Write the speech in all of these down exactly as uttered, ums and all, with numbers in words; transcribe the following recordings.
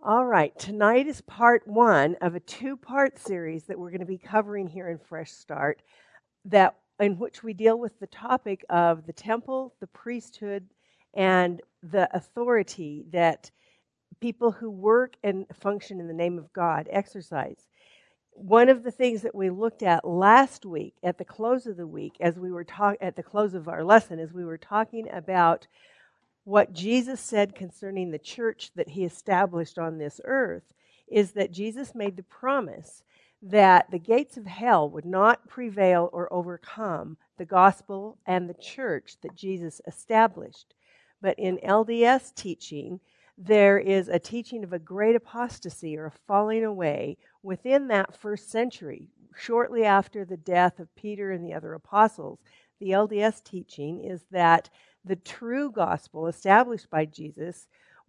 All right, tonight is part one of a two-part series that we're going to be covering here in Fresh Start, that in which we deal with the topic of the temple, the priesthood, and the authority that people who work and function in the name of God exercise. One of the things that we looked at last week at the close of the week, as we were talk at the close of our lesson, as we were talking about what Jesus said concerning the church that he established on this earth, is that Jesus made the promise that the gates of hell would not prevail or overcome the gospel and the church that Jesus established. But in L D S teaching, there is a teaching of a great apostasy or a falling away within that first century, shortly after the death of Peter and the other apostles. The L D S teaching is that the true gospel established by Jesus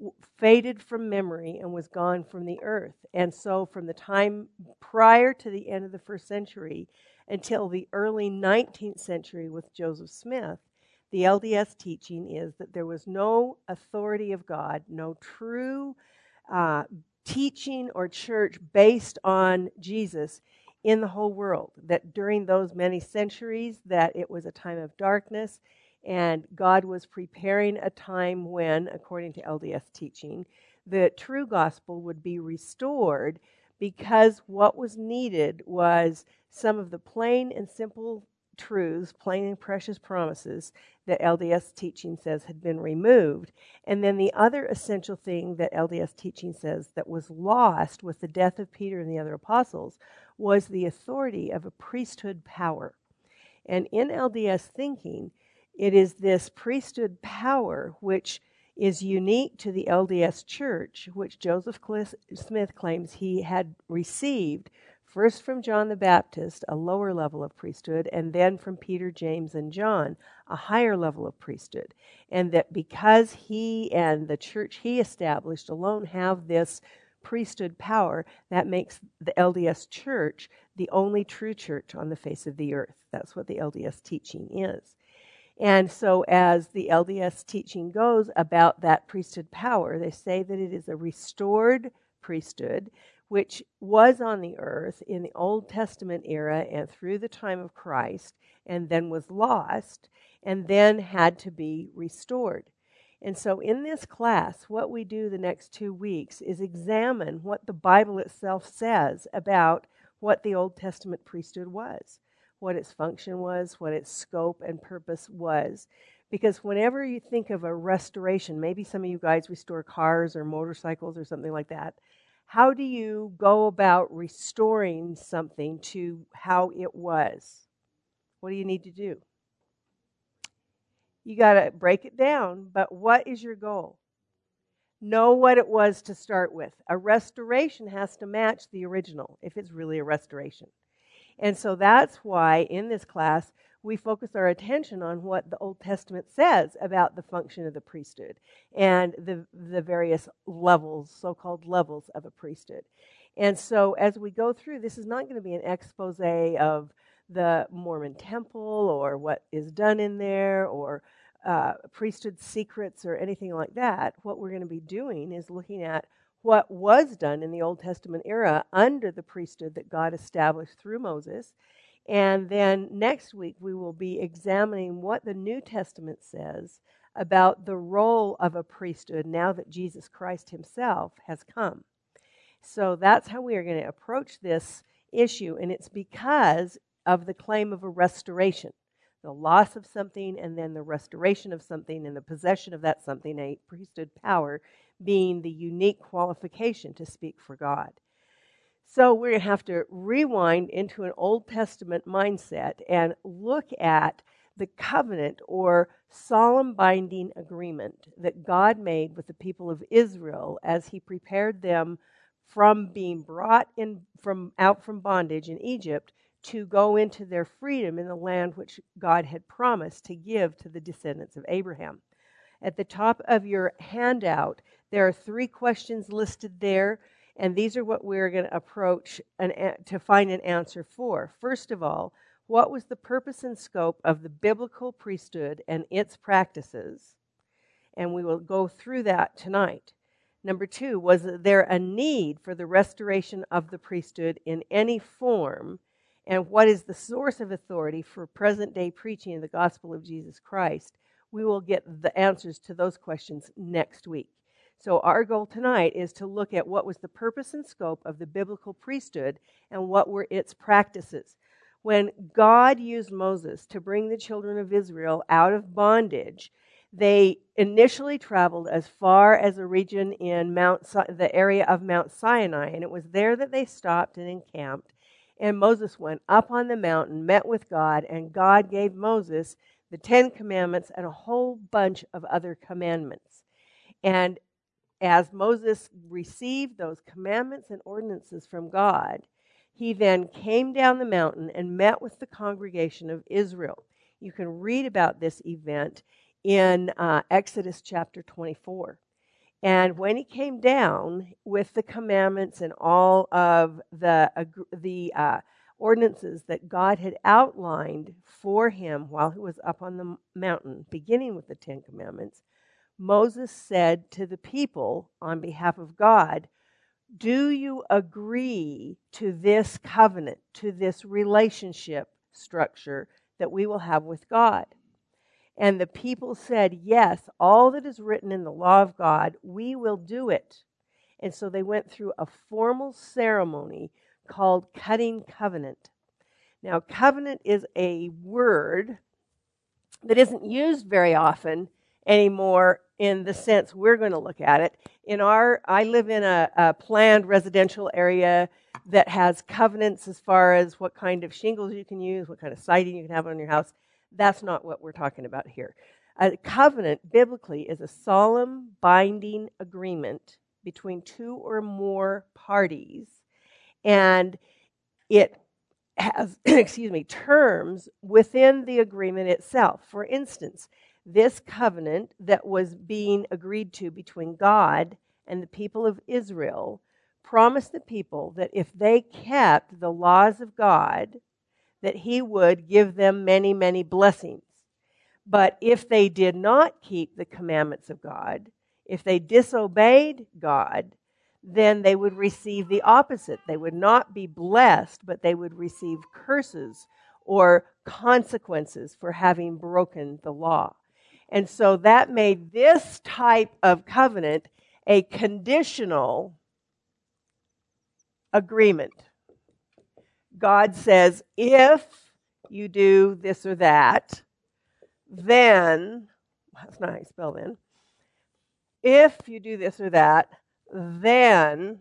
faded from memory and was gone from the earth. And so from the time prior to the end of the first century until the early nineteenth century with Joseph Smith, the L D S teaching is that there was no authority of God, no true uh, teaching or church based on Jesus in the whole world. That during those many centuries, that it was a time of darkness, and God was preparing a time when, according to L D S teaching, the true gospel would be restored, because what was needed was some of the plain and simple truths, plain and precious promises that L D S teaching says had been removed. And then the other essential thing that L D S teaching says that was lost with the death of Peter and the other apostles was the authority of a priesthood power. And in L D S thinking, it is this priesthood power which is unique to the L D S church, which Joseph Smith claims he had received first from John the Baptist, a lower level of priesthood, and then from Peter, James, and John, a higher level of priesthood. And that because he and the church he established alone have this priesthood power, that makes the L D S church the only true church on the face of the earth. That's what the L D S teaching is. And so as the L D S teaching goes about that priesthood power, they say that it is a restored priesthood, which was on the earth in the Old Testament era and through the time of Christ, and then was lost, and then had to be restored. And so in this class, what we do the next two weeks is examine what the Bible itself says about what the Old Testament priesthood was, what its function was, what its scope and purpose was. Because whenever you think of a restoration, maybe some of you guys restore cars or motorcycles or something like that, how do you go about restoring something to how it was? What do you need to do? You got to break it down, but what is your goal? Know what it was to start with. A restoration has to match the original if it's really a restoration. And so that's why in this class we focus our attention on what the Old Testament says about the function of the priesthood and the, the various levels, so-called levels of a priesthood. And so as we go through, this is not going to be an expose of the Mormon temple or what is done in there or uh, priesthood secrets or anything like that. What we're going to be doing is looking at what was done in the Old Testament era under the priesthood that God established through Moses. And then next week we will be examining what the New Testament says about the role of a priesthood now that Jesus Christ himself has come. So that's how we are going to approach this issue, and it's because of the claim of a restoration, the loss of something and then the restoration of something and the possession of that something, a priesthood power, being the unique qualification to speak for God. So we're going to have to rewind into an Old Testament mindset and look at the covenant or solemn binding agreement that God made with the people of Israel as he prepared them from being brought in from out from bondage in Egypt to go into their freedom in the land which God had promised to give to the descendants of Abraham. At the top of your handout, there are three questions listed there, and these are what we're going to approach an, to find an answer for. First of all, what was the purpose and scope of the biblical priesthood and its practices? And we will go through that tonight. Number two, was there a need for the restoration of the priesthood in any form? And what is the source of authority for present-day preaching of the gospel of Jesus Christ? We will get the answers to those questions next week. So our goal tonight is to look at what was the purpose and scope of the biblical priesthood and what were its practices. When God used Moses to bring the children of Israel out of bondage, they initially traveled as far as a region in Mount, the area of Mount Sinai, and it was there that they stopped and encamped. And Moses went up on the mountain, met with God, and God gave Moses the Ten Commandments and a whole bunch of other commandments. And as Moses received those commandments and ordinances from God, he then came down the mountain and met with the congregation of Israel. You can read about this event in uh, Exodus chapter twenty-four. And when he came down with the commandments and all of the, uh, the uh, ordinances that God had outlined for him while he was up on the mountain, beginning with the Ten Commandments, Moses said to the people on behalf of God, do you agree to this covenant, to this relationship structure that we will have with God? And the people said, yes, all that is written in the law of God, we will do it. And so they went through a formal ceremony called cutting covenant. Now, covenant is a word that isn't used very often anymore in the sense we're going to look at it. In our, I live in a, a planned residential area that has covenants as far as what kind of shingles you can use, what kind of siding you can have on your house. That's not what we're talking about here. A covenant, biblically, is a solemn, binding agreement between two or more parties, and it has, excuse me, terms within the agreement itself. For instance, this covenant that was being agreed to between God and the people of Israel promised the people that if they kept the laws of God, that he would give them many, many blessings. But if they did not keep the commandments of God, if they disobeyed God, then they would receive the opposite. They would not be blessed, but they would receive curses or consequences for having broken the law. And so that made this type of covenant a conditional agreement. God says, if you do this or that, then, that's not how you spell then, if you do this or that, then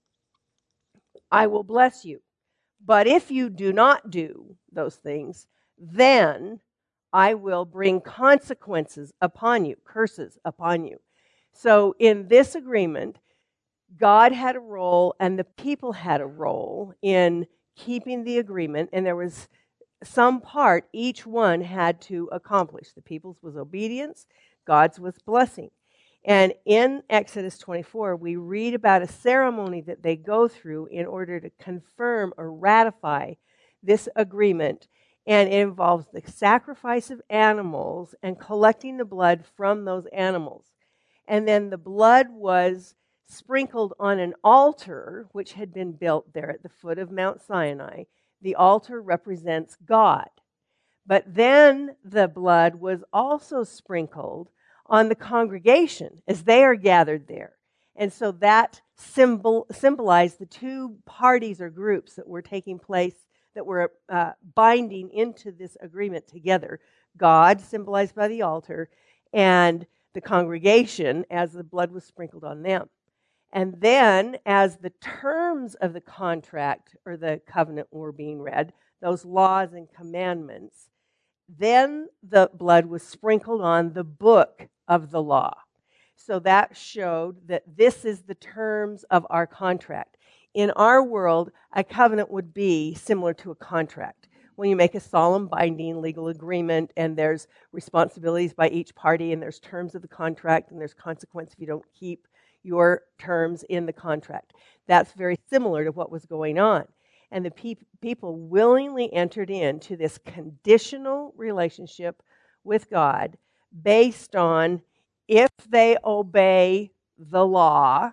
I will bless you. But if you do not do those things, then I will bring consequences upon you, curses upon you. So in this agreement, God had a role and the people had a role in keeping the agreement, and there was some part each one had to accomplish. The people's was obedience, God's was blessing. And in Exodus twenty-four, we read about a ceremony that they go through in order to confirm or ratify this agreement. And it involves the sacrifice of animals and collecting the blood from those animals. And then the blood was sprinkled on an altar which had been built there at the foot of Mount Sinai. The altar represents God. But then the blood was also sprinkled on the congregation as they are gathered there. And so that symbol symbolized the two parties or groups that were taking place, that were uh, binding into this agreement together. God, symbolized by the altar, and the congregation as the blood was sprinkled on them. And then, as the terms of the contract or the covenant were being read, those laws and commandments, then the blood was sprinkled on the book of the law. So that showed that this is the terms of our contract. In our world, a covenant would be similar to a contract. When you make a solemn, binding legal agreement, and there's responsibilities by each party, and there's terms of the contract, and there's consequence if you don't keep your terms in the contract. That's very similar to what was going on. And the pe- people willingly entered into this conditional relationship with God based on if they obey the law,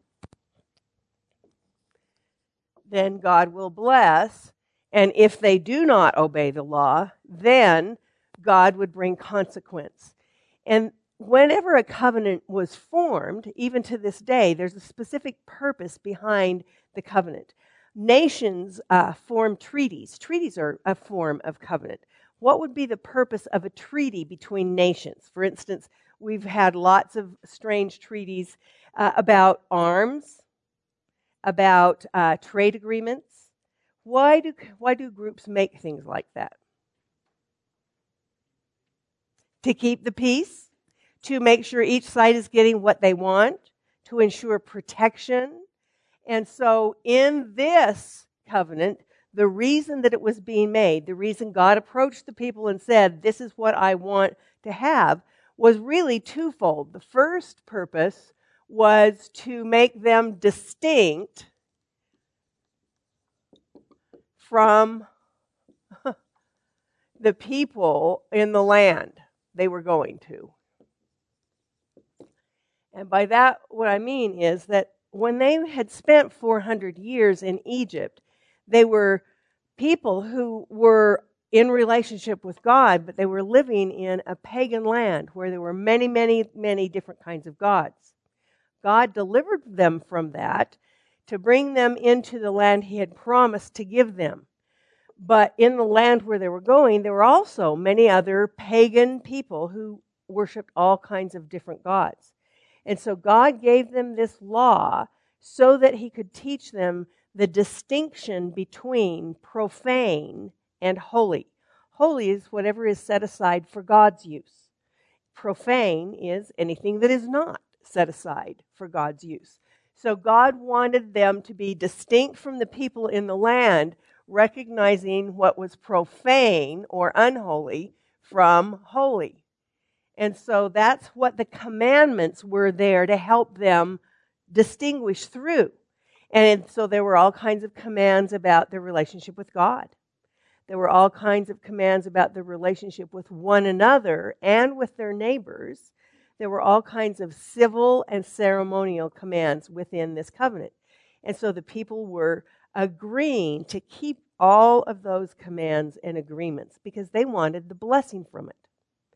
then God will bless. And if they do not obey the law, then God would bring consequence. And whenever a covenant was formed, even to this day, there's a specific purpose behind the covenant. Nations uh, form treaties. Treaties are a form of covenant. What would be the purpose of a treaty between nations? For instance, we've had lots of strange treaties uh, about arms, about uh, trade agreements. Why do, why do groups make things like that? To keep the peace, to make sure each side is getting what they want, to ensure protection. And so in this covenant, the reason that it was being made, the reason God approached the people and said, this is what I want to have, was really twofold. The first purpose was to make them distinct from the people in the land they were going to. And by that, what I mean is that when they had spent four hundred years in Egypt, they were people who were in relationship with God, but they were living in a pagan land where there were many, many, many different kinds of gods. God delivered them from that to bring them into the land He had promised to give them. But in the land where they were going, there were also many other pagan people who worshiped all kinds of different gods. And so God gave them this law so that He could teach them the distinction between profane and holy. Holy is whatever is set aside for God's use. Profane is anything that is not set aside for God's use. So God wanted them to be distinct from the people in the land, recognizing what was profane or unholy from holy. And so that's what the commandments were there to help them distinguish through. And so there were all kinds of commands about their relationship with God. There were all kinds of commands about their relationship with one another and with their neighbors. There were all kinds of civil and ceremonial commands within this covenant. And so the people were agreeing to keep all of those commands and agreements because they wanted the blessing from it.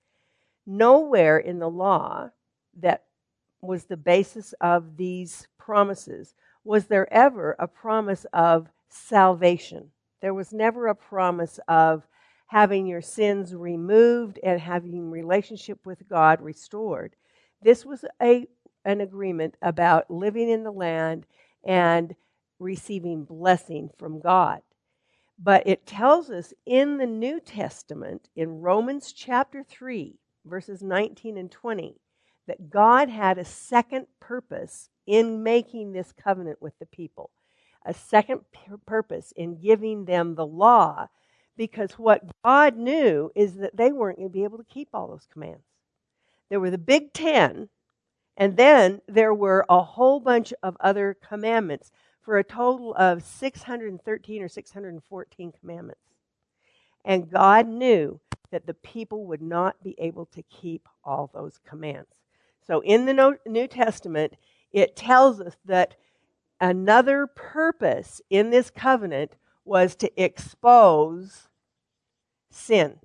Nowhere in the law that was the basis of these promises was there ever a promise of salvation. There was never a promise of having your sins removed and having relationship with God restored. This was a an agreement about living in the land and receiving blessing from God. But it tells us in the New Testament, in Romans chapter three, verses nineteen and twenty, that God had a second purpose in making this covenant with the people. A second purpose in giving them the law, because what God knew is that they weren't going to be able to keep all those commands. There were the big ten, and then there were a whole bunch of other commandments for a total of six hundred thirteen or six hundred fourteen commandments. And God knew that the people would not be able to keep all those commands. So in the New Testament, it tells us that another purpose in this covenant was to expose sin.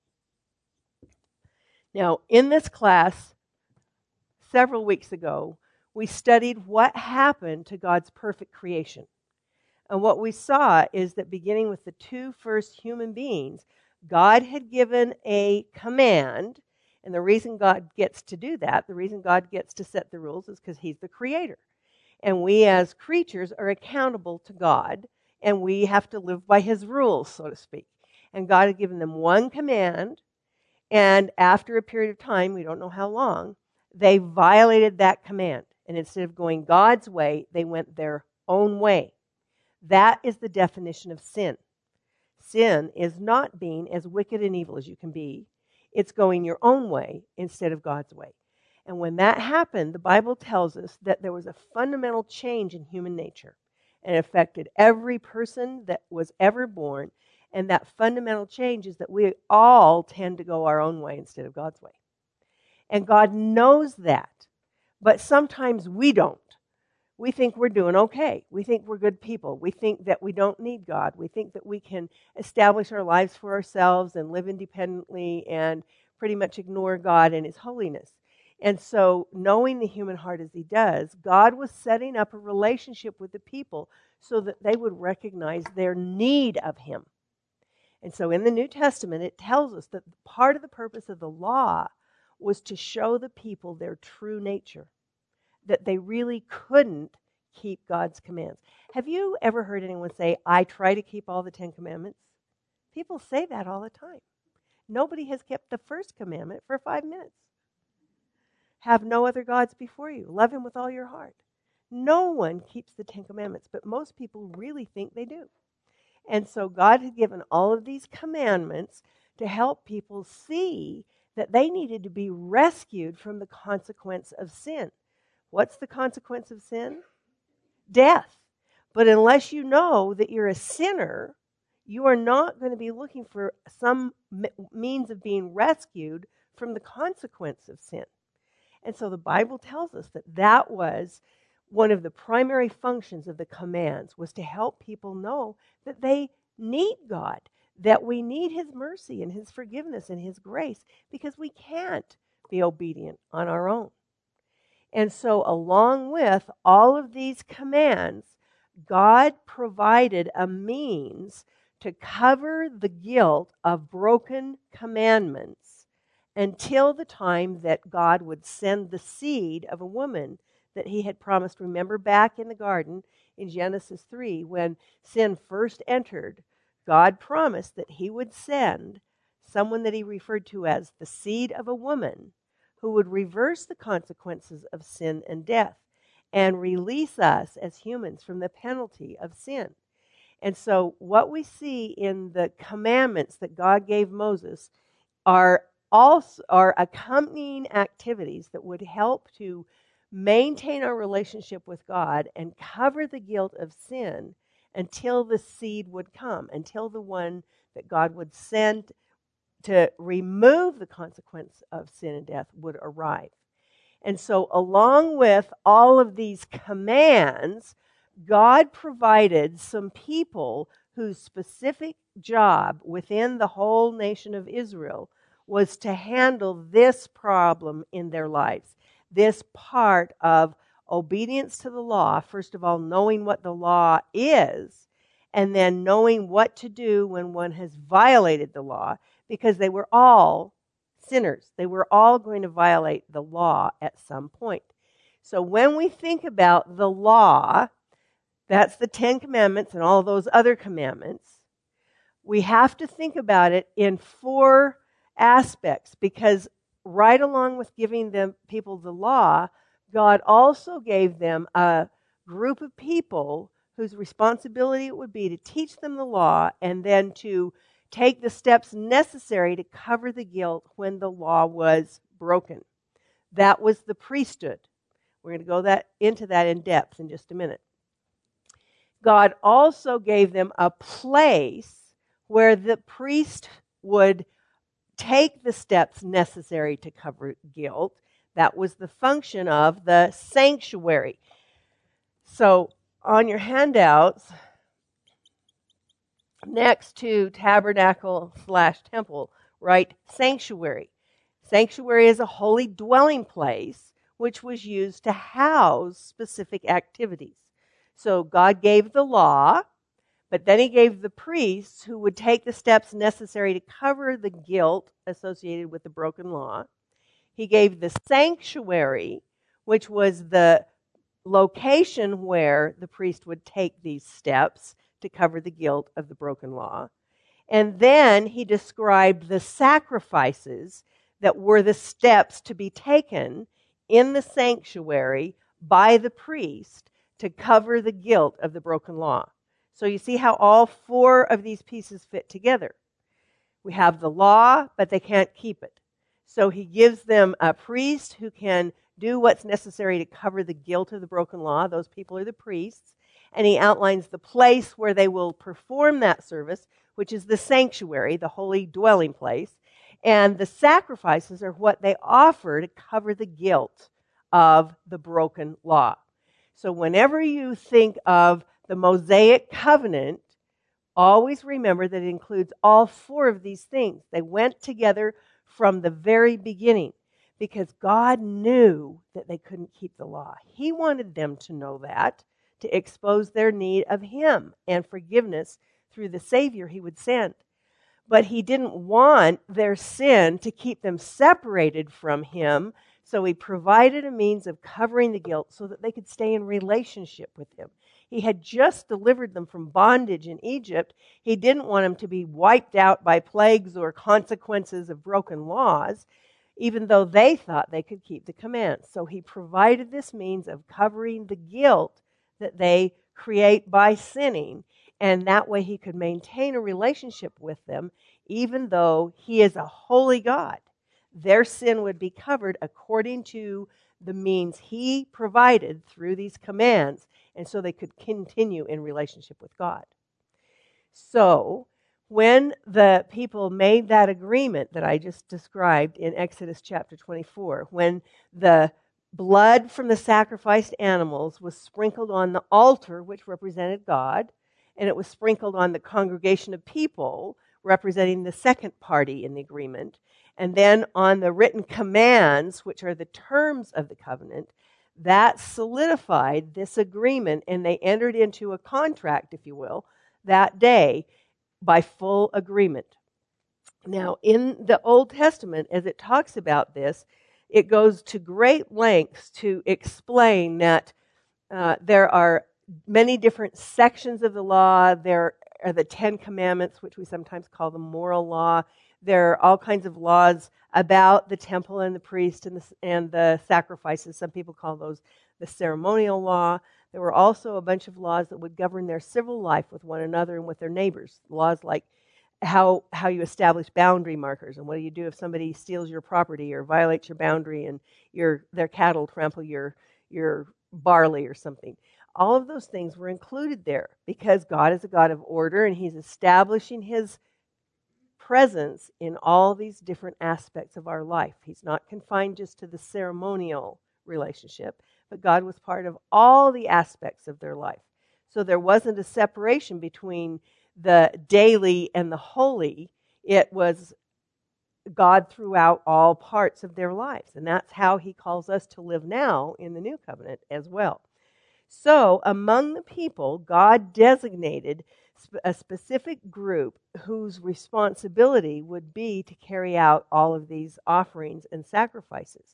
Now, in this class, several weeks ago, we studied what happened to God's perfect creation. And what we saw is that beginning with the two first human beings, God had given a command, and the reason God gets to do that, the reason God gets to set the rules is because He's the creator. And we as creatures are accountable to God, and we have to live by His rules, so to speak. And God had given them one command, and after a period of time, we don't know how long, they violated that command. And instead of going God's way, they went their own way. That is the definition of sin. Sin is not being as wicked and evil as you can be. It's going your own way instead of God's way. And when that happened, the Bible tells us that there was a fundamental change in human nature. And it affected every person that was ever born. And that fundamental change is that we all tend to go our own way instead of God's way. And God knows that. But sometimes we don't. We think we're doing okay. We think we're good people. We think that we don't need God. We think that we can establish our lives for ourselves and live independently and pretty much ignore God and His holiness. And so, knowing the human heart as He does, God was setting up a relationship with the people so that they would recognize their need of Him. And so in the New Testament, it tells us that part of the purpose of the law was to show the people their true nature, that they really couldn't keep God's commands. Have you ever heard anyone say, I try to keep all the Ten Commandments? People say that all the time. Nobody has kept the first commandment for five minutes. Have no other gods before you. Love Him with all your heart. No one keeps the Ten Commandments, but most people really think they do. And so God had given all of these commandments to help people see that they needed to be rescued from the consequence of sin. What's the consequence of sin? Death. But unless you know that you're a sinner, you are not going to be looking for some means of being rescued from the consequence of sin. And so the Bible tells us that that was one of the primary functions of the commands, was to help people know that they need God, that we need His mercy and His forgiveness and His grace, because we can't be obedient on our own. And so along with all of these commands, God provided a means to cover the guilt of broken commandments until the time that God would send the seed of a woman that He had promised. Remember back in the garden in Genesis three, when sin first entered, God promised that He would send someone that He referred to as the seed of a woman who would reverse the consequences of sin and death and release us as humans from the penalty of sin. And so what we see in the commandments that God gave Moses are also are accompanying activities that would help to maintain our relationship with God and cover the guilt of sin until the seed would come, until the one that God would send to remove the consequence of sin and death would arrive. And so along with all of these commands, God provided some people whose specific job within the whole nation of Israel was to handle this problem in their lives. This part of obedience to the law, first of all, knowing what the law is, and then knowing what to do when one has violated the law, because they were all sinners. They were all going to violate the law at some point. So when we think about the law, that's the Ten Commandments and all those other commandments, we have to think about it in four aspects, because right along with giving them people the law, God also gave them a group of people whose responsibility it would be to teach them the law and then to take the steps necessary to cover the guilt when the law was broken. That was the priesthood. We're going to go that into that in depth in just a minute. God also gave them a place where the priest would take the steps necessary to cover guilt. That was the function of the sanctuary. So on your handouts, next to tabernacle slash temple, write sanctuary. Sanctuary is a holy dwelling place which was used to house specific activities. So God gave the law, but then He gave the priests who would take the steps necessary to cover the guilt associated with the broken law. He gave the sanctuary, which was the location where the priest would take these steps to cover the guilt of the broken law. And then He described the sacrifices that were the steps to be taken in the sanctuary by the priest to cover the guilt of the broken law. So you see how all four of these pieces fit together. We have the law, but they can't keep it. So He gives them a priest who can do what's necessary to cover the guilt of the broken law. Those people are the priests. And He outlines the place where they will perform that service, which is the sanctuary, the holy dwelling place. And the sacrifices are what they offer to cover the guilt of the broken law. So whenever you think of the Mosaic covenant, always remember that it includes all four of these things. They went together from the very beginning because God knew that they couldn't keep the law. He wanted them to know that, to expose their need of Him and forgiveness through the Savior He would send. But He didn't want their sin to keep them separated from Him, so He provided a means of covering the guilt so that they could stay in relationship with Him. He had just delivered them from bondage in Egypt. He didn't want them to be wiped out by plagues or consequences of broken laws, even though they thought they could keep the commands. So He provided this means of covering the guilt that they create by sinning, and that way He could maintain a relationship with them, even though He is a holy God. Their sin would be covered according to the means He provided through these commands, and so they could continue in relationship with God. So, when the people made that agreement that I just described in Exodus chapter twenty-four, when the blood from the sacrificed animals was sprinkled on the altar, which represented God, and it was sprinkled on the congregation of people, representing the second party in the agreement, and then on the written commands, which are the terms of the covenant, that solidified this agreement, and they entered into a contract, if you will, that day by full agreement. Now, in the Old Testament, as it talks about this, it goes to great lengths to explain that uh, there are many different sections of the law. There are the Ten Commandments, which we sometimes call the moral law. There are all kinds of laws about the temple and the priest and the, and the sacrifices. Some people call those the ceremonial law. There were also a bunch of laws that would govern their civil life with one another and with their neighbors. Laws like how how you establish boundary markers, and what do you do if somebody steals your property or violates your boundary and your their cattle trample your your barley or something. All of those things were included there because God is a God of order, and He's establishing His presence in all these different aspects of our life. He's not confined just to the ceremonial relationship, but God was part of all the aspects of their life. So there wasn't a separation between the daily and the holy. It was God throughout all parts of their lives. And that's how He calls us to live now in the new covenant as well. So among the people, God designated a specific group whose responsibility would be to carry out all of these offerings and sacrifices.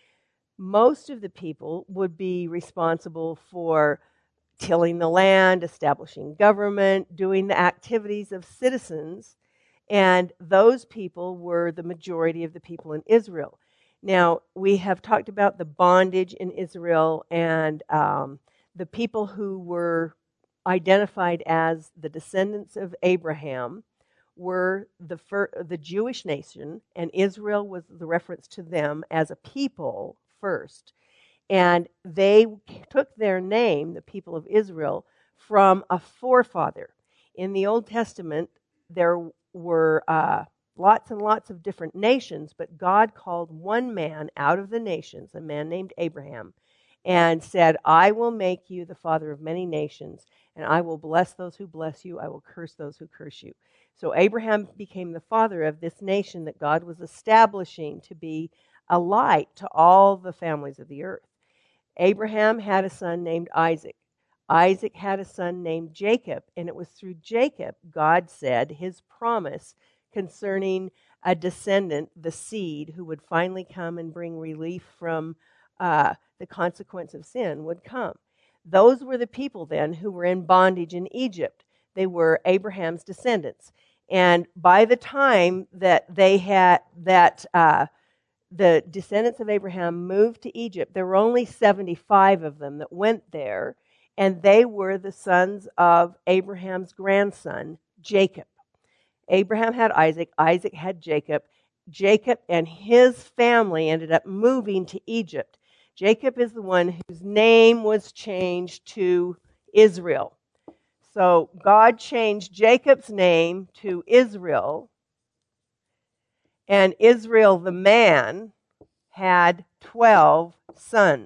Most of the people would be responsible for tilling the land, establishing government, doing the activities of citizens, and those people were the majority of the people in Israel. Now, we have talked about the bondage in Israel, and um, the people who were identified as the descendants of Abraham were the fir- the Jewish nation, and Israel was the reference to them as a people first. And they took their name, the people of Israel, from a forefather. In the Old Testament, there were uh, lots and lots of different nations, but God called one man out of the nations, a man named Abraham, and said, I will make you the father of many nations, and I will bless those who bless you, I will curse those who curse you. So Abraham became the father of this nation that God was establishing to be a light to all the families of the earth. Abraham had a son named Isaac. Isaac had a son named Jacob, and it was through Jacob God said His promise concerning a descendant, the seed, who would finally come and bring relief from uh, the consequence of sin would come. Those were the people then who were in bondage in Egypt. They were Abraham's descendants. And by the time that they had, that uh, the descendants of Abraham moved to Egypt, there were only seventy-five of them that went there, and they were the sons of Abraham's grandson, Jacob. Abraham had Isaac, Isaac had Jacob. Jacob and his family ended up moving to Egypt. Jacob is the one whose name was changed to Israel. So God changed Jacob's name to Israel, and Israel the man had twelve sons.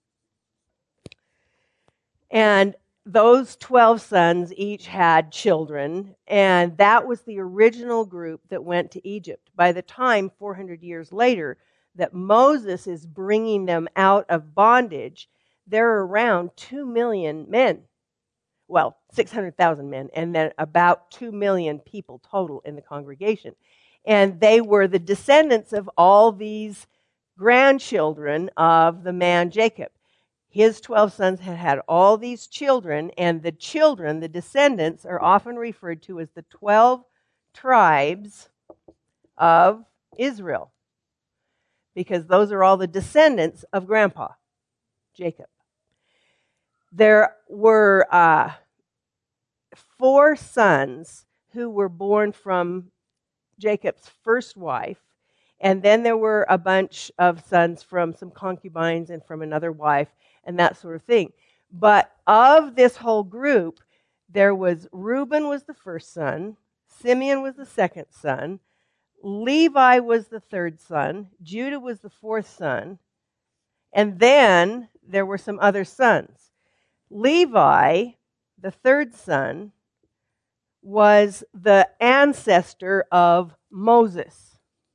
And those twelve sons each had children, and that was the original group that went to Egypt. By the time, four hundred years later, that Moses is bringing them out of bondage, there are around two million men. Well, six hundred thousand men, and then about two million people total in the congregation. And they were the descendants of all these grandchildren of the man Jacob. His twelve sons had had all these children, and the children, the descendants, are often referred to as the twelve tribes of Israel, because those are all the descendants of Grandpa, Jacob. There were uh, four sons who were born from Jacob's first wife, and then there were a bunch of sons from some concubines and from another wife, and that sort of thing. But of this whole group, there was Reuben was the first son, Simeon was the second son, Levi was the third son, Judah was the fourth son, and then there were some other sons. Levi, the third son, was the ancestor of Moses.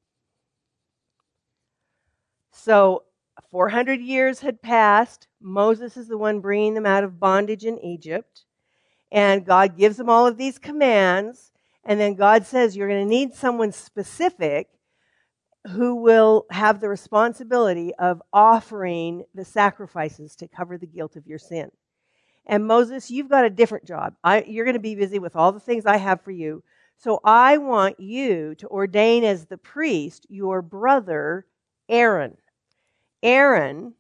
So four hundred years had passed. Moses is the one bringing them out of bondage in Egypt. And God gives them all of these commands. And then God says, you're going to need someone specific who will have the responsibility of offering the sacrifices to cover the guilt of your sin. And Moses, you've got a different job. I, you're going to be busy with all the things I have for you. So I want you to ordain as the priest your brother Aaron. Aaron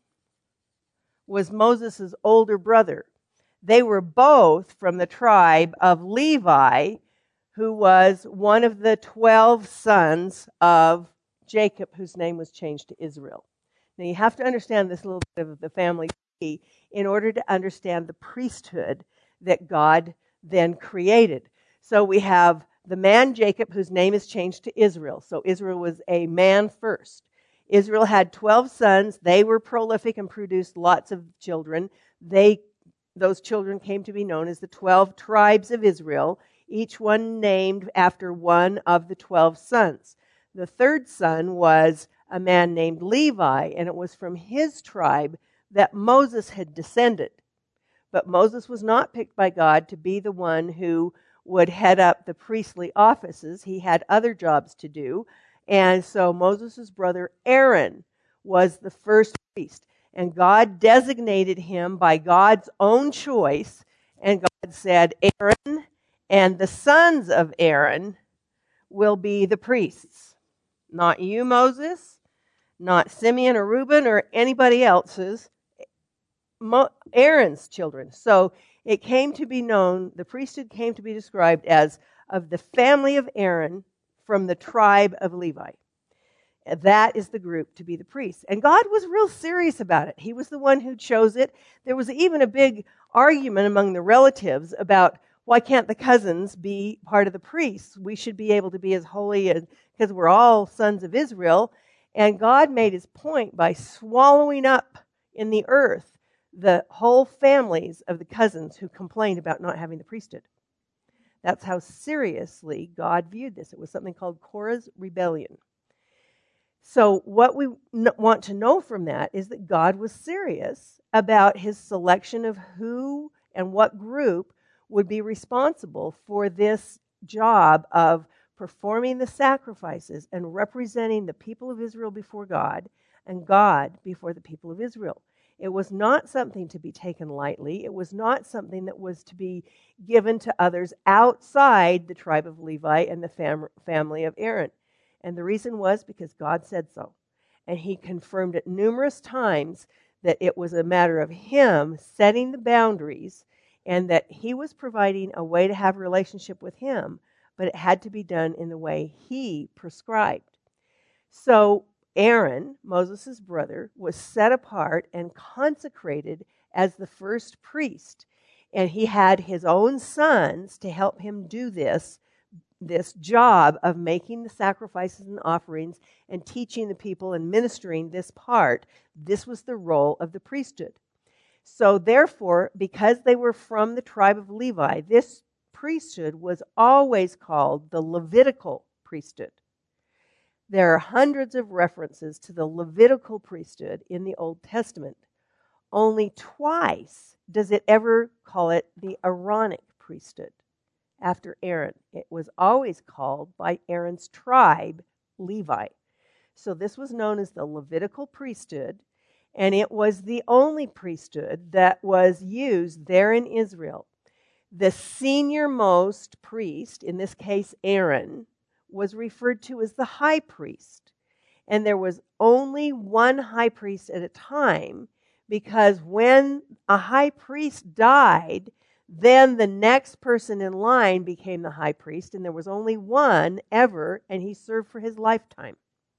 was Moses' older brother. They were both from the tribe of Levi, who was one of the twelve sons of Jacob, whose name was changed to Israel. Now you have to understand this little bit of the family tree in order to understand the priesthood that God then created. So we have the man Jacob, whose name is changed to Israel. So Israel was a man first. Israel had twelve sons. They were prolific and produced lots of children. They, those children came to be known as the twelve tribes of Israel, each one named after one of the twelve sons. The third son was a man named Levi, and it was from his tribe that Moses had descended. But Moses was not picked by God to be the one who would head up the priestly offices. He had other jobs to do. And so Moses' brother Aaron was the first priest. And God designated him by God's own choice. And God said, Aaron and the sons of Aaron will be the priests. Not you, Moses, not Simeon or Reuben or anybody else's. Mo- Aaron's children. So it came to be known, the priesthood came to be described as of the family of Aaron from the tribe of Levi. That is the group to be the priests. And God was real serious about it. He was the one who chose it. There was even a big argument among the relatives about why can't the cousins be part of the priests? We should be able to be as holy as, because we're all sons of Israel. And God made his point by swallowing up in the earth the whole families of the cousins who complained about not having the priesthood. That's how seriously God viewed this. It was something called Korah's rebellion. So what we want to know from that is that God was serious about his selection of who and what group would be responsible for this job of performing the sacrifices and representing the people of Israel before God and God before the people of Israel. It was not something to be taken lightly. It was not something that was to be given to others outside the tribe of Levi and the fam- family of Aaron. And the reason was because God said so. And he confirmed it numerous times that it was a matter of him setting the boundaries and that he was providing a way to have a relationship with him, but it had to be done in the way he prescribed. So Aaron, Moses' brother, was set apart and consecrated as the first priest. And he had his own sons to help him do this this job of making the sacrifices and offerings and teaching the people and ministering this part. This was the role of the priesthood. So therefore, because they were from the tribe of Levi, this priesthood was always called the Levitical priesthood. There are hundreds of references to the Levitical priesthood in the Old Testament. Only twice does it ever call it the Aaronic priesthood after Aaron. It was always called by Aaron's tribe, Levi. So this was known as the Levitical priesthood, and it was the only priesthood that was used there in Israel. The senior-most priest, in this case Aaron, was referred to as the high priest. And there was only one high priest at a time, because when a high priest died, then the next person in line became the high priest, and there was only one ever, and he served for his lifetime.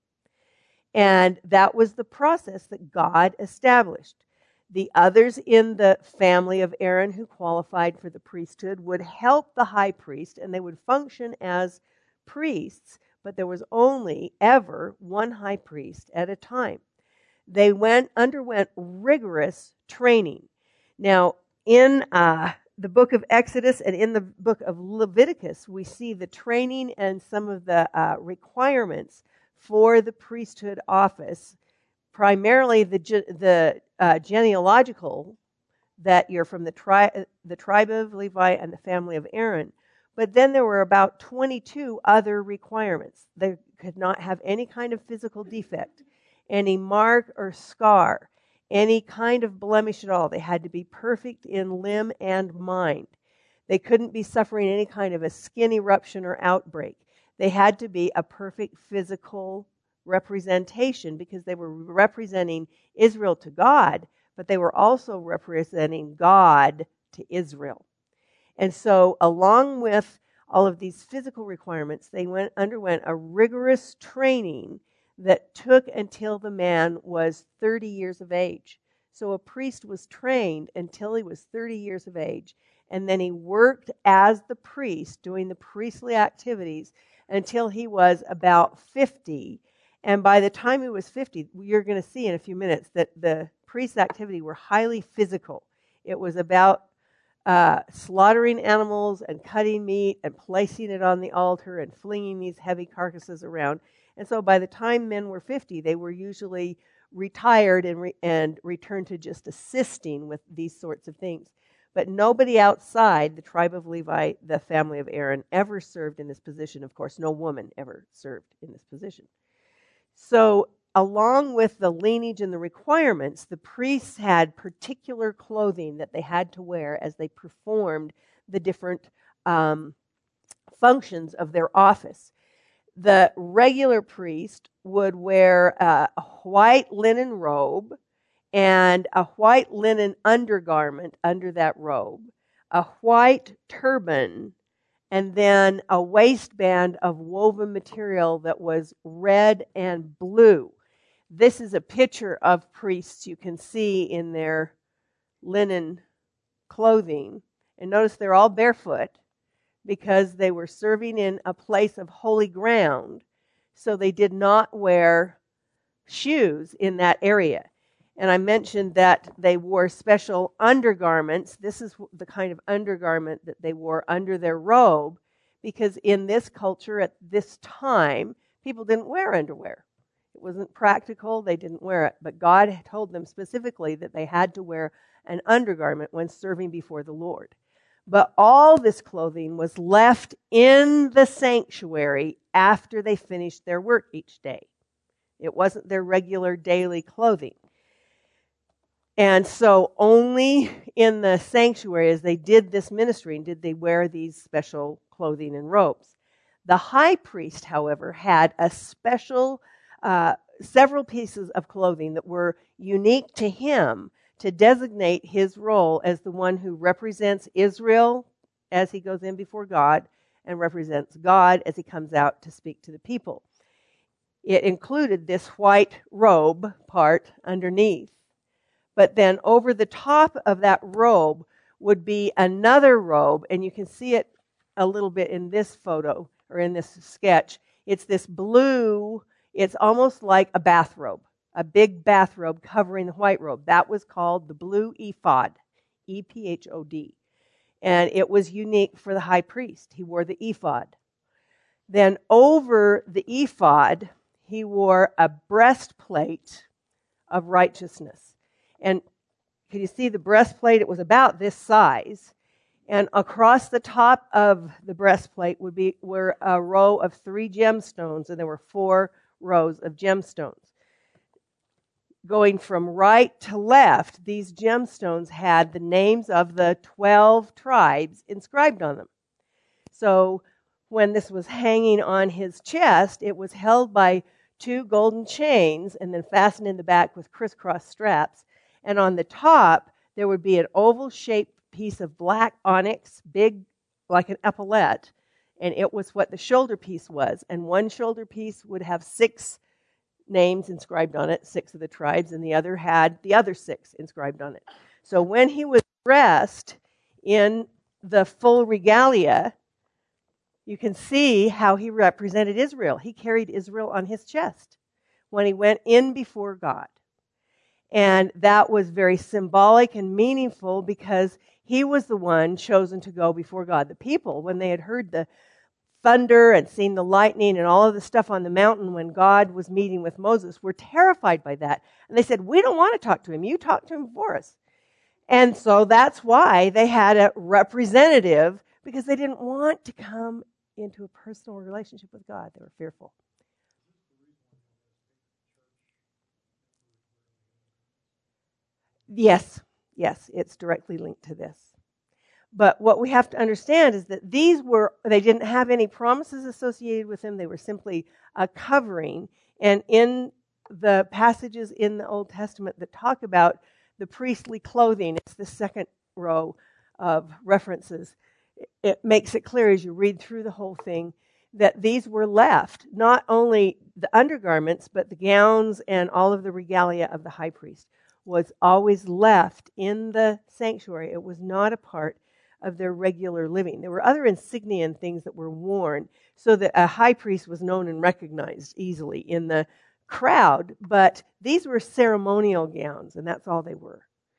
And that was the process that God established. The others in the family of Aaron who qualified for the priesthood would help the high priest, and they would function as priests, but there was only ever one high priest at a time. They went underwent rigorous training. Now, in uh, the book of Exodus and in the book of Leviticus, we see the training and some of the uh, requirements for the priesthood office, primarily the the uh, genealogical, that you're from the, tri- the tribe of Levi and the family of Aaron. But then there were about twenty-two other requirements. They could not have any kind of physical defect, any mark or scar, any kind of blemish at all. They had to be perfect in limb and mind. They couldn't be suffering any kind of a skin eruption or outbreak. They had to be a perfect physical representation, because they were representing Israel to God, but they were also representing God to Israel. And so along with all of these physical requirements, they went underwent a rigorous training that took until the man was thirty years of age. So a priest was trained until he was thirty years of age, and then he worked as the priest, doing the priestly activities, until he was about fifty. And by the time he was fifty, you're going to see in a few minutes that the priest's activity were highly physical. It was about uh, slaughtering animals and cutting meat and placing it on the altar and flinging these heavy carcasses around. And so by the time men were fifty, they were usually retired and, re- and returned to just assisting with these sorts of things. But nobody outside the tribe of Levi, the family of Aaron, ever served in this position. Of course, no woman ever served in this position. So along with the lineage and the requirements, the priests had particular clothing that they had to wear as they performed the different um, functions of their office. The regular priest would wear uh, a white linen robe and a white linen undergarment under that robe, a white turban, and then a waistband of woven material that was red and blue. This is a picture of priests you can see in their linen clothing. And notice they're all barefoot because they were serving in a place of holy ground. So they did not wear shoes in that area. And I mentioned that they wore special undergarments. This is the kind of undergarment that they wore under their robe, because in this culture at this time, people didn't wear underwear. It wasn't practical. They didn't wear it. But God told them specifically that they had to wear an undergarment when serving before the Lord. But all this clothing was left in the sanctuary after they finished their work each day. It wasn't their regular daily clothing. And so only in the sanctuary, as they did this ministry, did they wear these special clothing and robes. The high priest, however, had a special, uh, several pieces of clothing that were unique to him to designate his role as the one who represents Israel as he goes in before God and represents God as he comes out to speak to the people. It included this white robe part underneath. But then over the top of that robe would be another robe, and you can see it a little bit in this photo. or in this sketch, it's this blue, it's almost like a bathrobe, a big bathrobe covering the white robe. That was called the blue ephod, E P H O D. And it was unique for the high priest. He wore the ephod. Then over the ephod, he wore a breastplate of righteousness. And can you see the breastplate? It was about this size. And across the top of the breastplate would be were a row of three gemstones, and there were four rows of gemstones. Going from right to left, these gemstones had the names of the twelve tribes inscribed on them. So when this was hanging on his chest, it was held by two golden chains and then fastened in the back with crisscross straps. And on the top, there would be an oval-shaped piece of black onyx, big like an epaulette, and it was what the shoulder piece was. And one shoulder piece would have six names inscribed on it, six of the tribes, and the other had the other six inscribed on it. So when he was dressed in the full regalia, you can see how he represented Israel. He carried Israel on his chest when he went in before God. And that was very symbolic and meaningful because he was the one chosen to go before God. The people, when they had heard the thunder and seen the lightning and all of the stuff on the mountain when God was meeting with Moses, were terrified by that. And they said, we don't want to talk to him. You talk to him for us. And so that's why they had a representative, because they didn't want to come into a personal relationship with God. They were fearful. Yes, yes, it's directly linked to this. But what we have to understand is that these were, they didn't have any promises associated with them. They were simply a covering. And in the passages in the Old Testament that talk about the priestly clothing, it's the second row of references. It makes it clear as you read through the whole thing that these were left, not only the undergarments, but the gowns and all of the regalia of the high priest was always left in the sanctuary. It was not a part of their regular living. There were other insignia and things that were worn so that a high priest was known and recognized easily in the crowd, but these were ceremonial gowns, and that's all they were.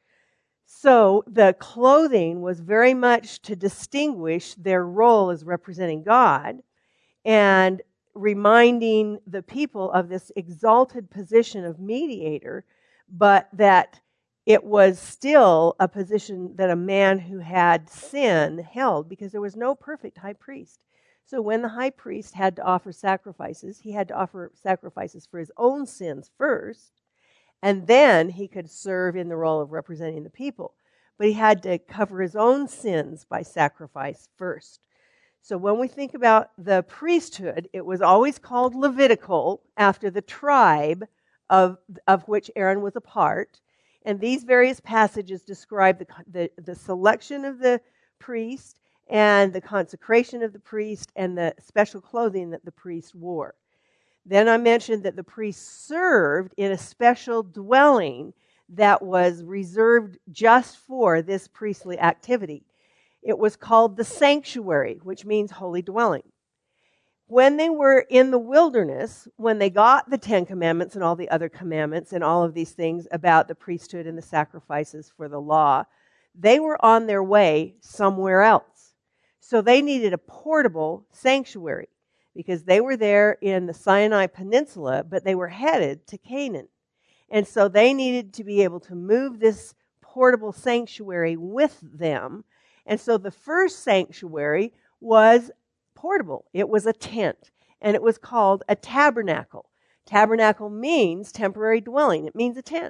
So the clothing was very much to distinguish their role as representing God and reminding the people of this exalted position of mediator, but that it was still a position that a man who had sin held, because there was no perfect high priest. So when the high priest had to offer sacrifices, he had to offer sacrifices for his own sins first, and then he could serve in the role of representing the people. But he had to cover his own sins by sacrifice first. So when we think about the priesthood, it was always called Levitical, after the tribe of, of which Aaron was a part. And these various passages describe the, the, the selection of the priest and the consecration of the priest and the special clothing that the priest wore. Then I mentioned that the priest served in a special dwelling that was reserved just for this priestly activity. It was called the sanctuary, which means holy dwelling. When they were in the wilderness, when they got the Ten Commandments and all the other commandments and all of these things about the priesthood and the sacrifices for the law, they were on their way somewhere else. So they needed a portable sanctuary because they were there in the Sinai Peninsula, but they were headed to Canaan. And so they needed to be able to move this portable sanctuary with them. And so the first sanctuary was portable. It was a tent, and it was called a tabernacle. Tabernacle means temporary dwelling. It means a tent.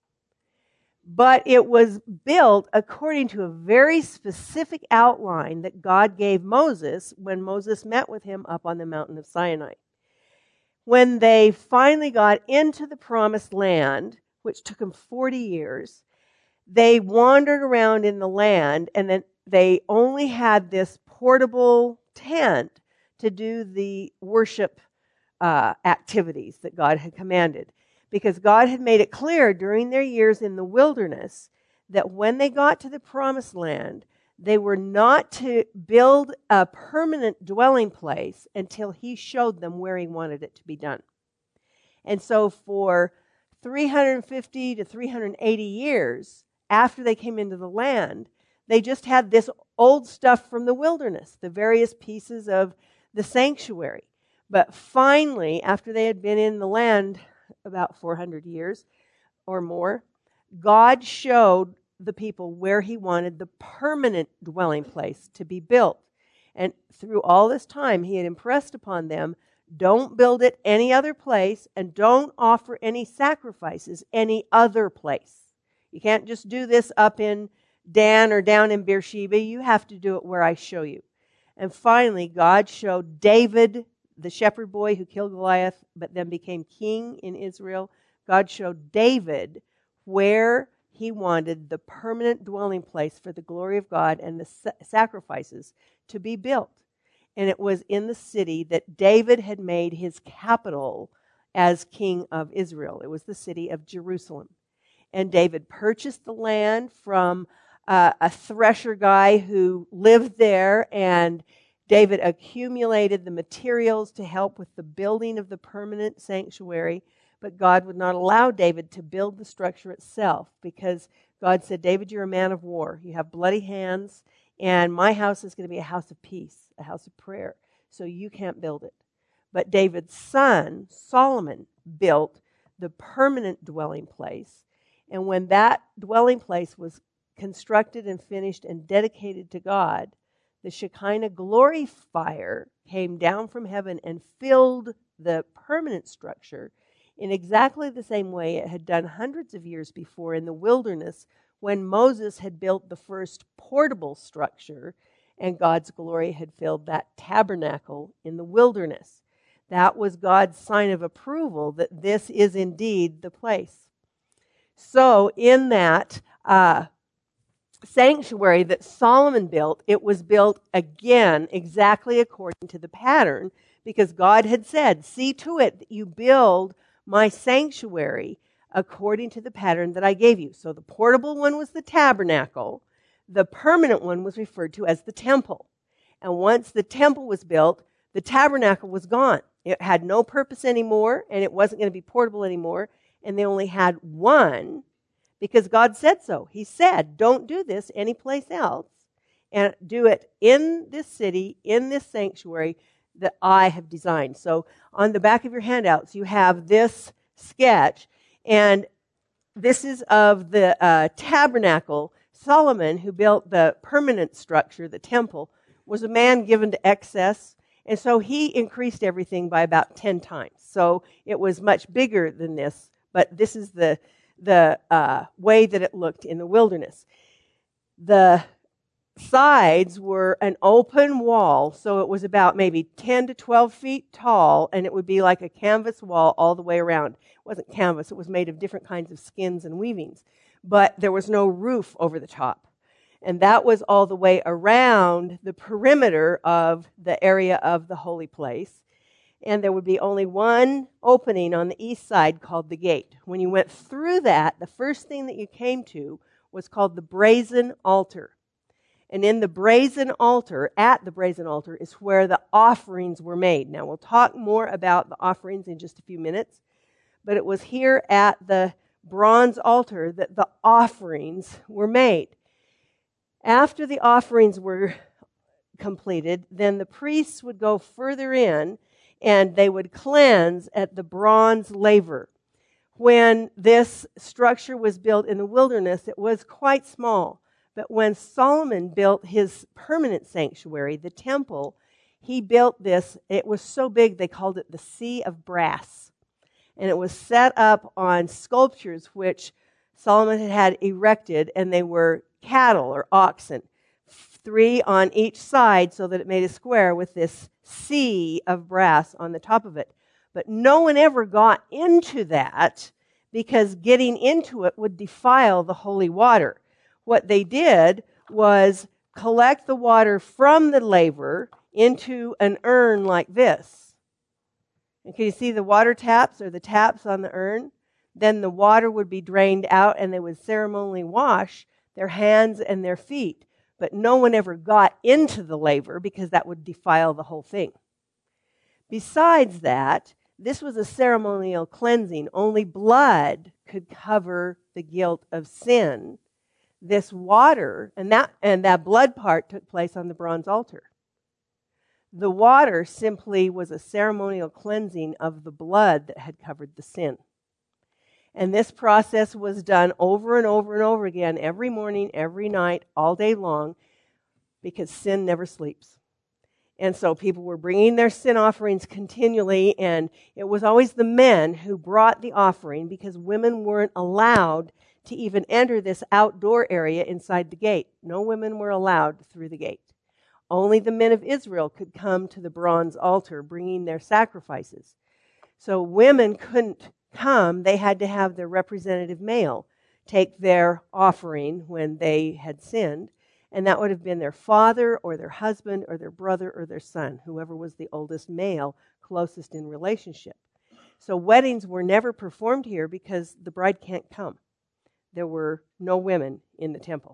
But it was built according to a very specific outline that God gave Moses when Moses met with him up on the mountain of Sinai. When they finally got into the promised land, which took them forty years, they wandered around in the land, and then they only had this portable tent to do the worship uh, activities that God had commanded. Because God had made it clear during their years in the wilderness that when they got to the promised land, They were not to build a permanent dwelling place until he showed them where he wanted it to be done. And so for three hundred fifty to three hundred eighty years after they came into the land, they just had this old stuff from the wilderness, the various pieces of the sanctuary. But finally, after they had been in the land about four hundred years or more, God showed the people where he wanted the permanent dwelling place to be built. And through all this time, he had impressed upon them, don't build it any other place, and don't offer any sacrifices any other place. You can't just do this up in Dan or down in Beersheba. You have to do it where I show you. And finally, God showed David, the shepherd boy who killed Goliath, but then became king in Israel. God showed David where he wanted the permanent dwelling place for the glory of God and the sa- sacrifices to be built. And it was in the city that David had made his capital as king of Israel. It was the city of Jerusalem. And David purchased the land from uh, a thresher guy who lived there, and David accumulated the materials to help with the building of the permanent sanctuary. But God would not allow David to build the structure itself, because God said, David, you're a man of war. You have bloody hands, and my house is going to be a house of peace, a house of prayer, so you can't build it. But David's son, Solomon, built the permanent dwelling place. And when that dwelling place was constructed and finished and dedicated to God, the Shekinah glory fire came down from heaven and filled the permanent structure in exactly the same way it had done hundreds of years before in the wilderness, when Moses had built the first portable structure and God's glory had filled that tabernacle in the wilderness. That was God's sign of approval that this is indeed the place. So in that uh, sanctuary that Solomon built, it was built again exactly according to the pattern, because God had said, see to it that you build my sanctuary according to the pattern that I gave you. So the portable one was the tabernacle. The permanent one was referred to as the temple. And once the temple was built, the tabernacle was gone. It had no purpose anymore, and it wasn't going to be portable anymore. And they only had one because God said so. He said, don't do this anyplace else, and do it in this city, in this sanctuary that I have designed. So on the back of your handouts, you have this sketch, and this is of the uh, tabernacle. Solomon, who built the permanent structure, the temple, was a man given to excess, and so he increased everything by about ten times. So it was much bigger than this, but this is the, the uh, way that it looked in the wilderness. The sides were an open wall, so it was about maybe ten to twelve feet tall, and it would be like a canvas wall all the way around. It wasn't canvas, it was made of different kinds of skins and weavings, but there was no roof over the top. And that was all the way around the perimeter of the area of the holy place. And there would be only one opening on the east side called the gate. When you went through that, the first thing that you came to was called the brazen altar. And in the brazen altar, at the brazen altar, is where the offerings were made. Now, we'll talk more about the offerings in just a few minutes, but it was here at the bronze altar that the offerings were made. After the offerings were completed, then the priests would go further in and they would cleanse at the bronze laver. When this structure was built in the wilderness, it was quite small. But when Solomon built his permanent sanctuary, the temple, he built this. It was so big they called it the Sea of Brass. And it was set up on sculptures which Solomon had had erected, and they were cattle or oxen, three on each side so that it made a square with this sea of brass on the top of it. But no one ever got into that because getting into it would defile the holy water. What they did was collect the water from the laver into an urn like this. And can you see the water taps or the taps on the urn? Then the water would be drained out and they would ceremonially wash their hands and their feet. but no one ever got into the laver because that would defile the whole thing. Besides that, this was a ceremonial cleansing. Only blood could cover the guilt of sin. This water, and that, and that blood part took place on the bronze altar. The water simply was a ceremonial cleansing of the blood that had covered the sin. And this process was done over and over and over again, every morning, every night, all day long, because sin never sleeps. And so people were bringing their sin offerings continually, and it was always the men who brought the offering because women weren't allowed to even enter this outdoor area inside the gate. No women were allowed through the gate. Only the men of Israel could come to the bronze altar bringing their sacrifices. So women couldn't come. They had to have their representative male take their offering when they had sinned, and that would have been their father or their husband or their brother or their son, whoever was the oldest male closest in relationship. So weddings were never performed here because the bride can't come. There were no women in the temple.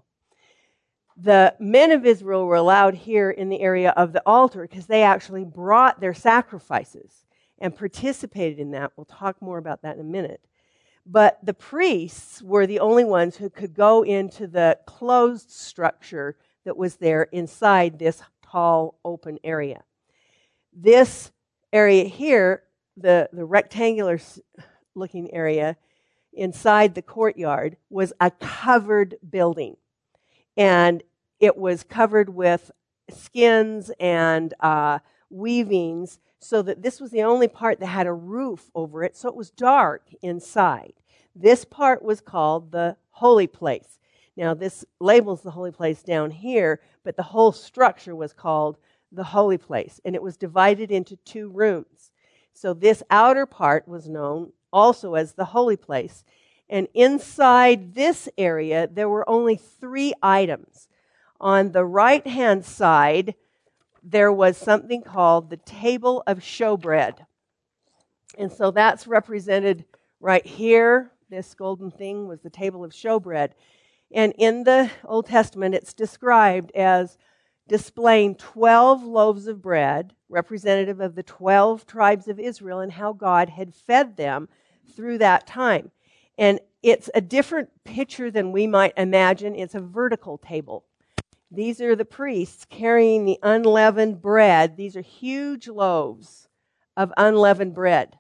The men of Israel were allowed here in the area of the altar because they actually brought their sacrifices and participated in that. We'll talk more about that in a minute. But the priests were the only ones who could go into the closed structure that was there inside this tall open area. This area here, the, the rectangular looking area inside the courtyard, was a covered building. And it was covered with skins and uh, weavings, so that this was the only part that had a roof over it, so it was dark inside. This part was called the holy place. Now, this labels the holy place down here, but the whole structure was called the holy place, and it was divided into two rooms. So this outer part was known also as the holy place. And inside this area, there were only three items. On the right-hand side, there was something called the table of showbread. And so that's represented right here. This golden thing was the table of showbread. And in the Old Testament, it's described as displaying twelve loaves of bread, representative of the twelve tribes of Israel and how God had fed them through that time. And it's a different picture than we might imagine. It's a vertical table. These are the priests carrying the unleavened bread. These are huge loaves of unleavened bread.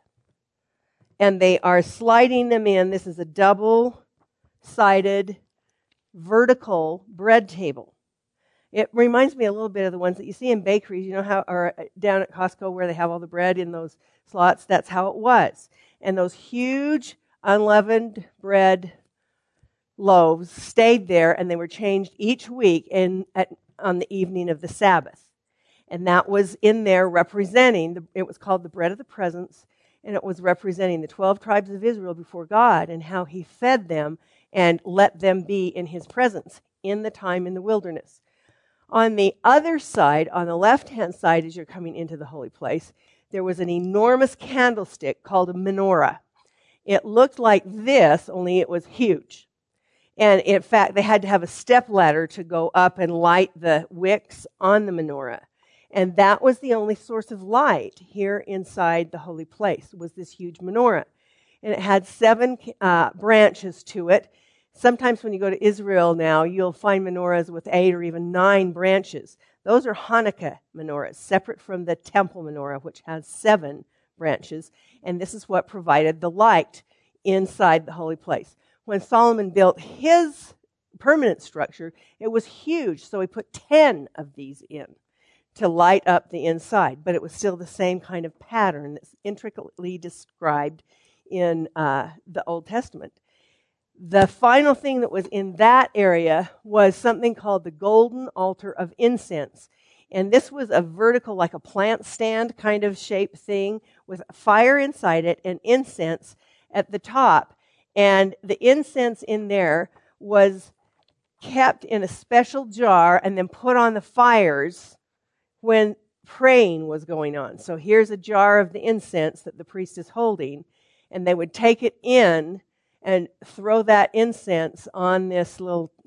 And they are sliding them in. This is a double-sided vertical bread table. It reminds me a little bit of the ones that you see in bakeries, you know, how, or down at Costco where they have all the bread in those slots. That's how it was. And those huge unleavened bread loaves stayed there, and they were changed each week in, at, on the evening of the Sabbath. And that was in there representing, the, it was called the bread of the presence, and it was representing the twelve tribes of Israel before God and how he fed them and let them be in his presence in the time in the wilderness. On the other side, on the left-hand side as you're coming into the holy place, there was an enormous candlestick called a menorah. It looked like this, only it was huge. And in fact, they had to have a step ladder to go up and light the wicks on the menorah. And that was the only source of light here inside the holy place, was this huge menorah. And it had seven uh, branches to it. Sometimes when you go to Israel now, you'll find menorahs with eight or even nine branches. Those are Hanukkah menorahs, separate from the temple menorah, which has seven branches. And this is what provided the light inside the holy place. When Solomon built his permanent structure, it was huge, so he put ten of these in to light up the inside. But it was still the same kind of pattern that's intricately described in uh, the Old Testament. The final thing that was in that area was something called the golden altar of incense. And this was a vertical, like a plant stand kind of shaped thing with fire inside it and incense at the top. And the incense in there was kept in a special jar and then put on the fires when praying was going on. So here's a jar of the incense that the priest is holding, and they would take it in and throw that incense on this little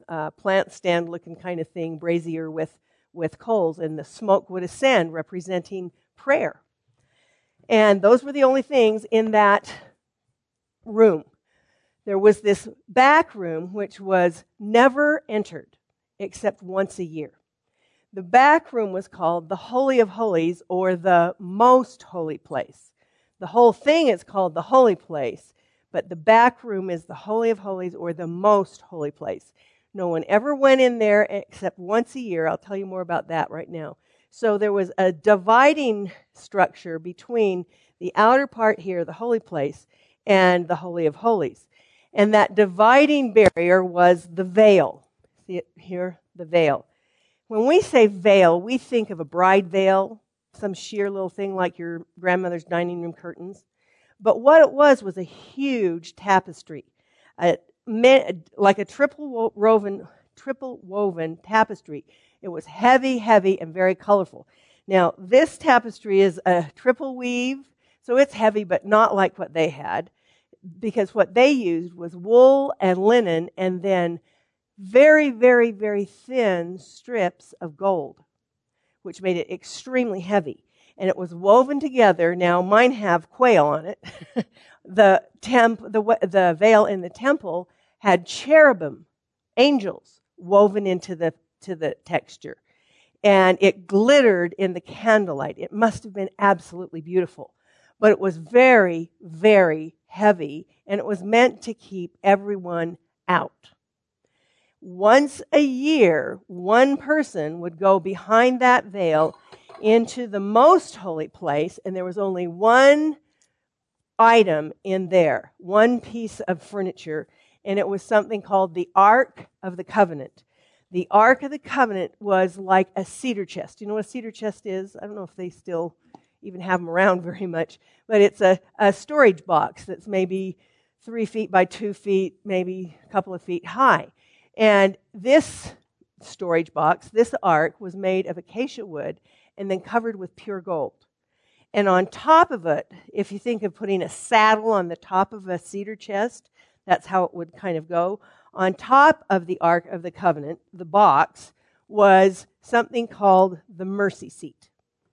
uh, plant stand looking kind of thing, brazier with, with coals, and the smoke would ascend, representing prayer. And those were the only things in that room. There was this back room which was never entered except once a year. The back room was called the Holy of Holies, or the Most Holy Place. The whole thing is called the Holy Place, but the back room is the Holy of Holies, or the Most Holy Place. No one ever went in there except once a year. I'll tell you more about that right now. So there was a dividing structure between the outer part here, the Holy Place, and the Holy of Holies. And that dividing barrier was the veil. See it here? The veil. When we say veil, we think of a bride veil, some sheer little thing like your grandmother's dining room curtains. But what it was was a huge tapestry, a, like a triple woven, triple woven tapestry. It was heavy, heavy, and very colorful. Now, this tapestry is a triple weave, so it's heavy, but not like what they had, because what they used was wool and linen, and then very, very, very thin strips of gold, which made it extremely heavy. And it was woven together. Now, mine have quail on it. the temp, the the veil in the temple had cherubim, angels, woven into the to the texture, and it glittered in the candlelight. It must have been absolutely beautiful, but it was very, very heavy, and it was meant to keep everyone out. Once a year, one person would go behind that veil into the most holy place, and there was only one item in there, one piece of furniture, and it was something called the Ark of the Covenant. The Ark of the Covenant was like a cedar chest. You know what a cedar chest is? I don't know if they still even have them around very much, but it's a, a storage box that's maybe three feet by two feet, maybe a couple of feet high. And this storage box, this ark, was made of acacia wood and then covered with pure gold. And on top of it, if you think of putting a saddle on the top of a cedar chest, that's how it would kind of go. On top of the Ark of the Covenant, the box, was something called the mercy seat.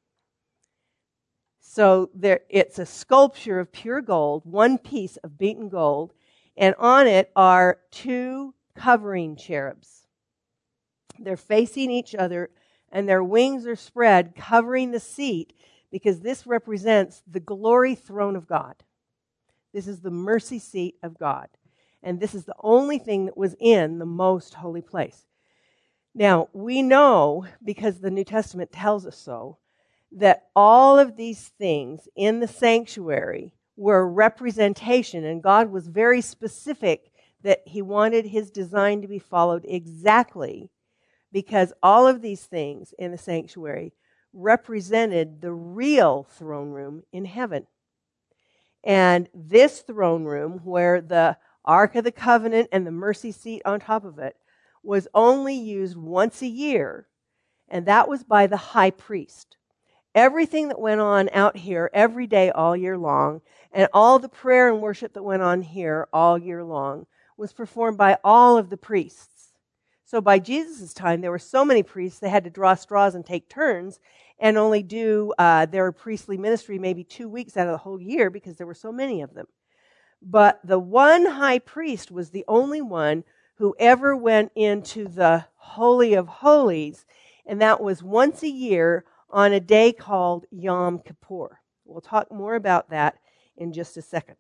So there, it's a sculpture of pure gold, one piece of beaten gold, and on it are two covering cherubs. They're facing each other, and their wings are spread, covering the seat, because this represents the glory throne of God. This is the mercy seat of God. And this is the only thing that was in the most holy place. Now, we know, because the New Testament tells us so, that all of these things in the sanctuary were a representation, and God was very specific that he wanted his design to be followed exactly, because all of these things in the sanctuary represented the real throne room in heaven. And this throne room, where the Ark of the Covenant and the mercy seat on top of it, was only used once a year, and that was by the high priest. Everything that went on out here every day all year long, and all the prayer and worship that went on here all year long, was performed by all of the priests. So by Jesus' time, there were so many priests, they had to draw straws and take turns and only do uh, their priestly ministry maybe two weeks out of the whole year because there were so many of them. But the one high priest was the only one who ever went into the Holy of Holies, and that was once a year on a day called Yom Kippur. We'll talk more about that in just a second.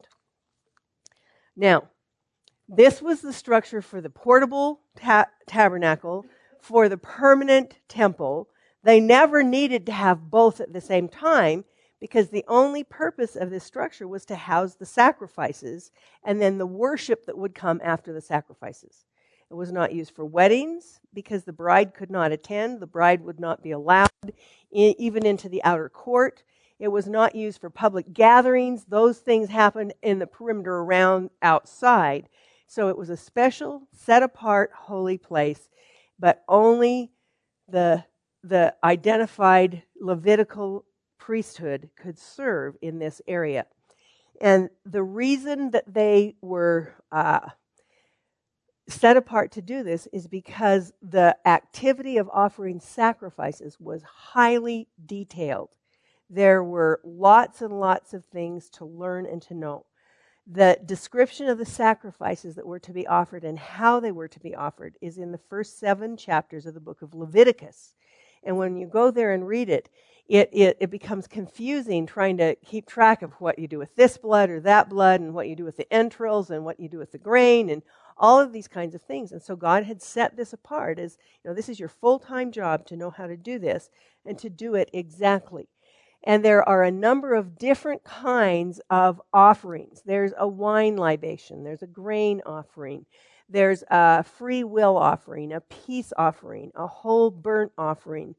Now, this was the structure for the portable ta- tabernacle, for the permanent temple. They never needed to have both at the same time because the only purpose of this structure was to house the sacrifices and then the worship that would come after the sacrifices. It was not used for weddings because the bride could not attend. The bride would not be allowed in, even into the outer court. It was not used for public gatherings. Those things happened in the perimeter around outside. So it was a special, set-apart, holy place, but only the, the identified Levitical priesthood could serve in this area. And the reason that they were uh, set apart to do this is because the activity of offering sacrifices was highly detailed. There were lots and lots of things to learn and to know. The description of the sacrifices that were to be offered and how they were to be offered is in the first seven chapters of the book of Leviticus. And when you go there and read it, it, it, it becomes confusing trying to keep track of what you do with this blood or that blood and what you do with the entrails and what you do with the grain and all of these kinds of things. And so God had set this apart as, you know, this is your full-time job to know how to do this and to do it exactly. And there are a number of different kinds of offerings. There's a wine libation. There's a grain offering. There's a free will offering, a peace offering, a whole burnt offering.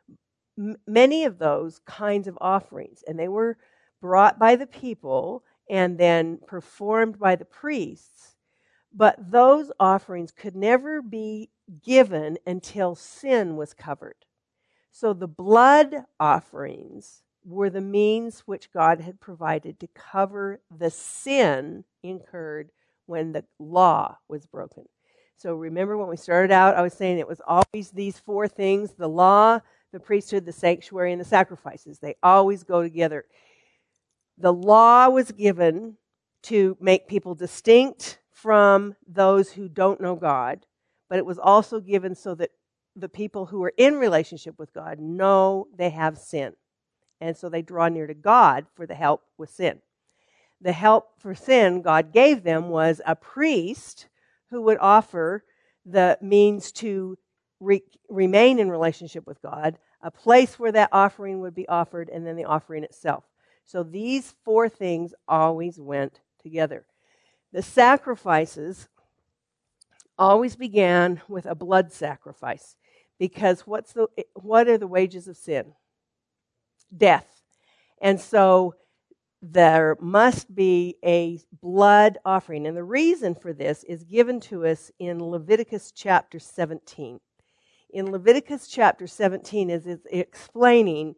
M- many of those kinds of offerings. And they were brought by the people and then performed by the priests. But those offerings could never be given until sin was covered. So the blood offerings were the means which God had provided to cover the sin incurred when the law was broken. So remember when we started out, I was saying it was always these four things: the law, the priesthood, the sanctuary, and the sacrifices. They always go together. The law was given to make people distinct from those who don't know God, but it was also given so that the people who are in relationship with God know they have sin. And so they draw near to God for the help with sin. The help for sin God gave them was a priest who would offer the means to re- remain in relationship with God, a place where that offering would be offered, and then the offering itself. So these four things always went together. The sacrifices always began with a blood sacrifice, because what's the what are the wages of sin? Death. And so there must be a blood offering. And the reason for this is given to us in Leviticus chapter seventeen. In Leviticus chapter seventeen is it's explaining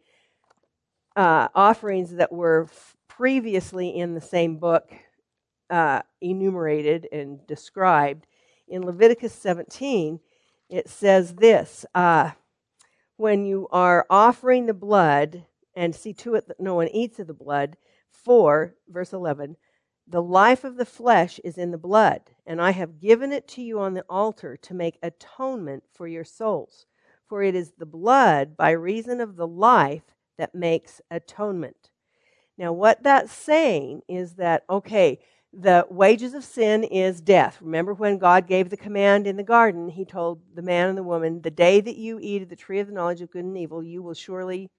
uh, offerings that were f- previously in the same book uh, enumerated and described. In Leviticus seventeen, it says this, uh, when you are offering the blood, and see to it that no one eats of the blood, for, verse eleven, the life of the flesh is in the blood, and I have given it to you on the altar to make atonement for your souls. For it is the blood by reason of the life that makes atonement. Now what that's saying is that, okay, the wages of sin is death. Remember when God gave the command in the garden, he told the man and the woman, the day that you eat of the tree of the knowledge of good and evil, you will surely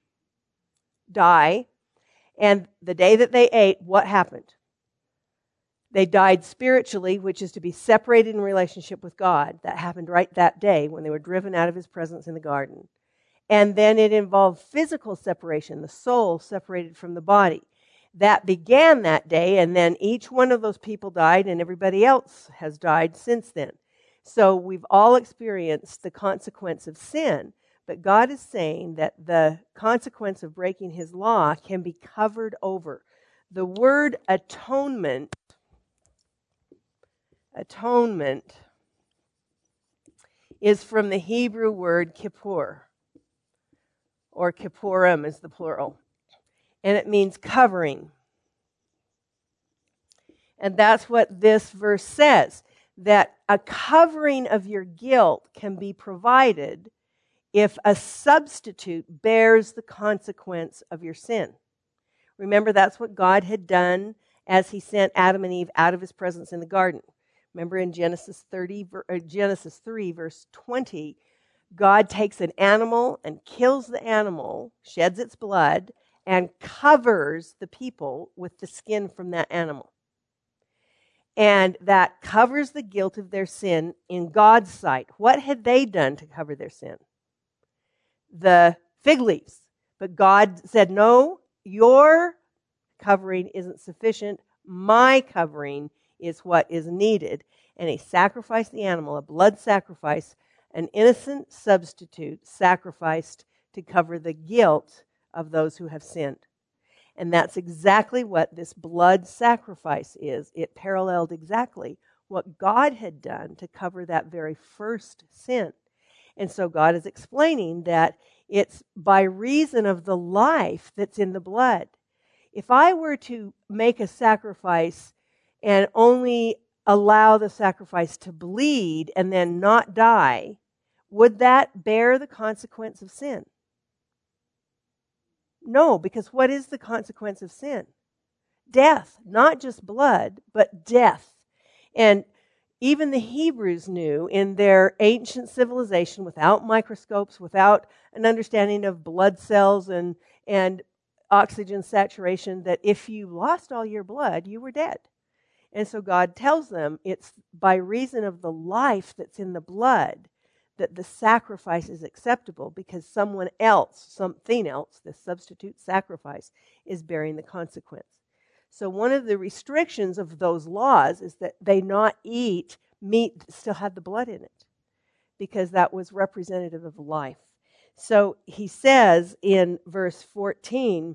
die. And the day that they ate, what happened? They died spiritually, which is to be separated in relationship with God. That happened right that day when they were driven out of his presence in the garden. And then it involved physical separation, the soul separated from the body. That began that day, and then each one of those people died, and everybody else has died since then. So we've all experienced the consequence of sin, but God is saying that the consequence of breaking his law can be covered over. The word atonement, atonement is from the Hebrew word kippur, or kippurim is the plural. And it means covering. And that's what this verse says, that a covering of your guilt can be provided if a substitute bears the consequence of your sin. Remember, that's what God had done as he sent Adam and Eve out of his presence in the garden. Remember in Genesis thirty, or Genesis three, verse twenty, God takes an animal and kills the animal, sheds its blood, and covers the people with the skin from that animal. And that covers the guilt of their sin in God's sight. What had they done to cover their sin? The fig leaves. But God said, no, your covering isn't sufficient. My covering is what is needed. And he sacrificed the animal, a blood sacrifice, an innocent substitute sacrificed to cover the guilt of those who have sinned. And that's exactly what this blood sacrifice is. It paralleled exactly what God had done to cover that very first sin. And so God is explaining that it's by reason of the life that's in the blood. If I were to make a sacrifice and only allow the sacrifice to bleed and then not die, would that bear the consequence of sin? No, because what is the consequence of sin? Death, not just blood, but death. And even the Hebrews knew in their ancient civilization, without microscopes, without an understanding of blood cells and, and oxygen saturation, that if you lost all your blood, you were dead. And so God tells them it's by reason of the life that's in the blood that the sacrifice is acceptable, because someone else, something else, the substitute sacrifice, is bearing the consequence. So one of the restrictions of those laws is that they not eat meat that still had the blood in it, because that was representative of life. So he says in verse fourteen,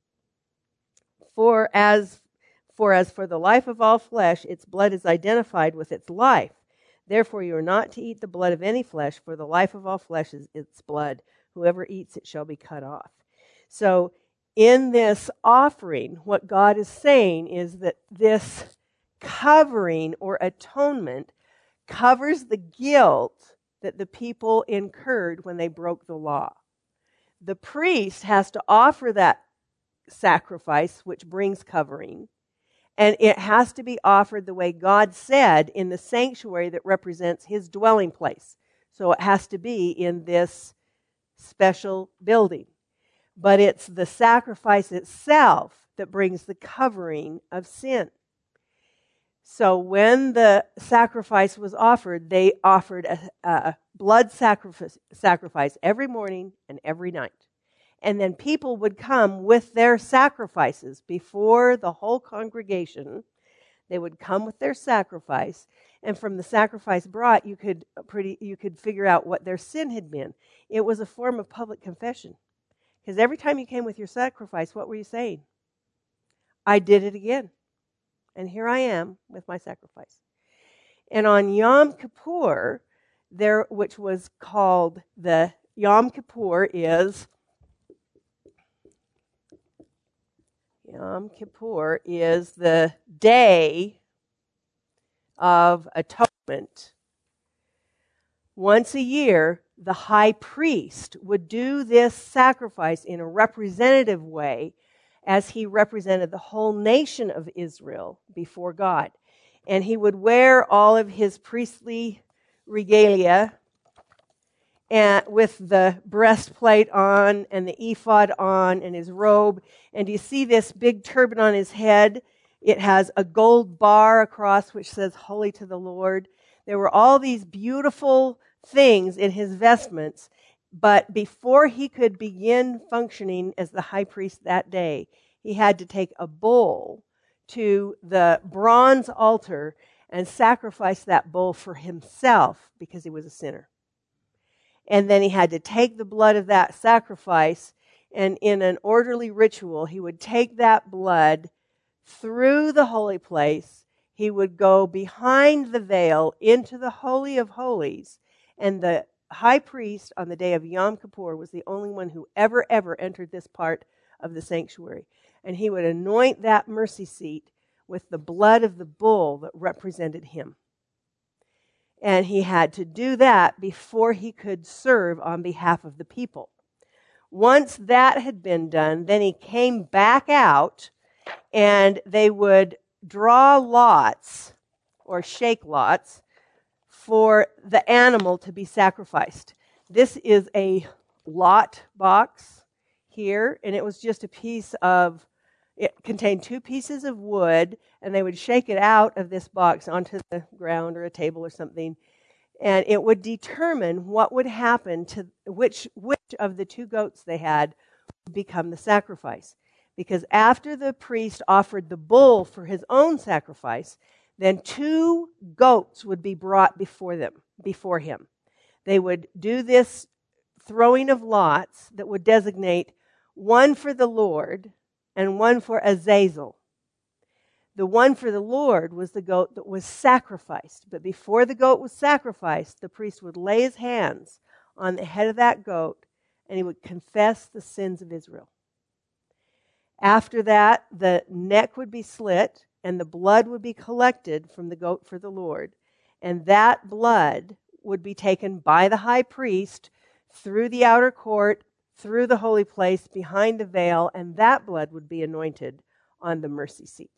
For as for as for the life of all flesh, its blood is identified with its life. Therefore you are not to eat the blood of any flesh, for the life of all flesh is its blood. Whoever eats it shall be cut off. So in this offering, what God is saying is that this covering or atonement covers the guilt that the people incurred when they broke the law. The priest has to offer that sacrifice, which brings covering, and it has to be offered the way God said in the sanctuary that represents his dwelling place. So it has to be in this special building. But it's the sacrifice itself that brings the covering of sin. So when the sacrifice was offered, they offered a, a blood sacrifice, sacrifice every morning and every night. And then people would come with their sacrifices before the whole congregation. They would come with their sacrifice, and from the sacrifice brought, you could pretty you could figure out what their sin had been. It was a form of public confession, because every time you came with your sacrifice, what were you saying? I did it again, and here I am with my sacrifice. And on Yom Kippur, there, which was called the Yom Kippur is Yom Kippur is the day of atonement. Once a year, the high priest would do this sacrifice in a representative way as he represented the whole nation of Israel before God. And he would wear all of his priestly regalia, and with the breastplate on and the ephod on and his robe. And you see this big turban on his head. It has a gold bar across which says, Holy to the Lord. There were all these beautiful things in his vestments. But before he could begin functioning as the high priest that day, he had to take a bull to the bronze altar and sacrifice that bull for himself because he was a sinner. And then he had to take the blood of that sacrifice, and in an orderly ritual, he would take that blood through the holy place. He would go behind the veil into the Holy of Holies, and the high priest on the day of Yom Kippur was the only one who ever, ever entered this part of the sanctuary. And he would anoint that mercy seat with the blood of the bull that represented him. And he had to do that before he could serve on behalf of the people. Once that had been done, then he came back out, and they would draw lots or shake lots for the animal to be sacrificed. This is a lot box here, and it was just a piece of, it contained two pieces of wood, and they would shake it out of this box onto the ground or a table or something, and it would determine what would happen to which which of the two goats they had would become the sacrifice. Because after the priest offered the bull for his own sacrifice, then two goats would be brought before them, before him. They would do this throwing of lots that would designate one for the Lord and one for Azazel. The one for the Lord was the goat that was sacrificed. But before the goat was sacrificed, the priest would lay his hands on the head of that goat, and he would confess the sins of Israel. After that, the neck would be slit, and the blood would be collected from the goat for the Lord. And that blood would be taken by the high priest through the outer court, through the holy place, behind the veil, and that blood would be anointed on the mercy seat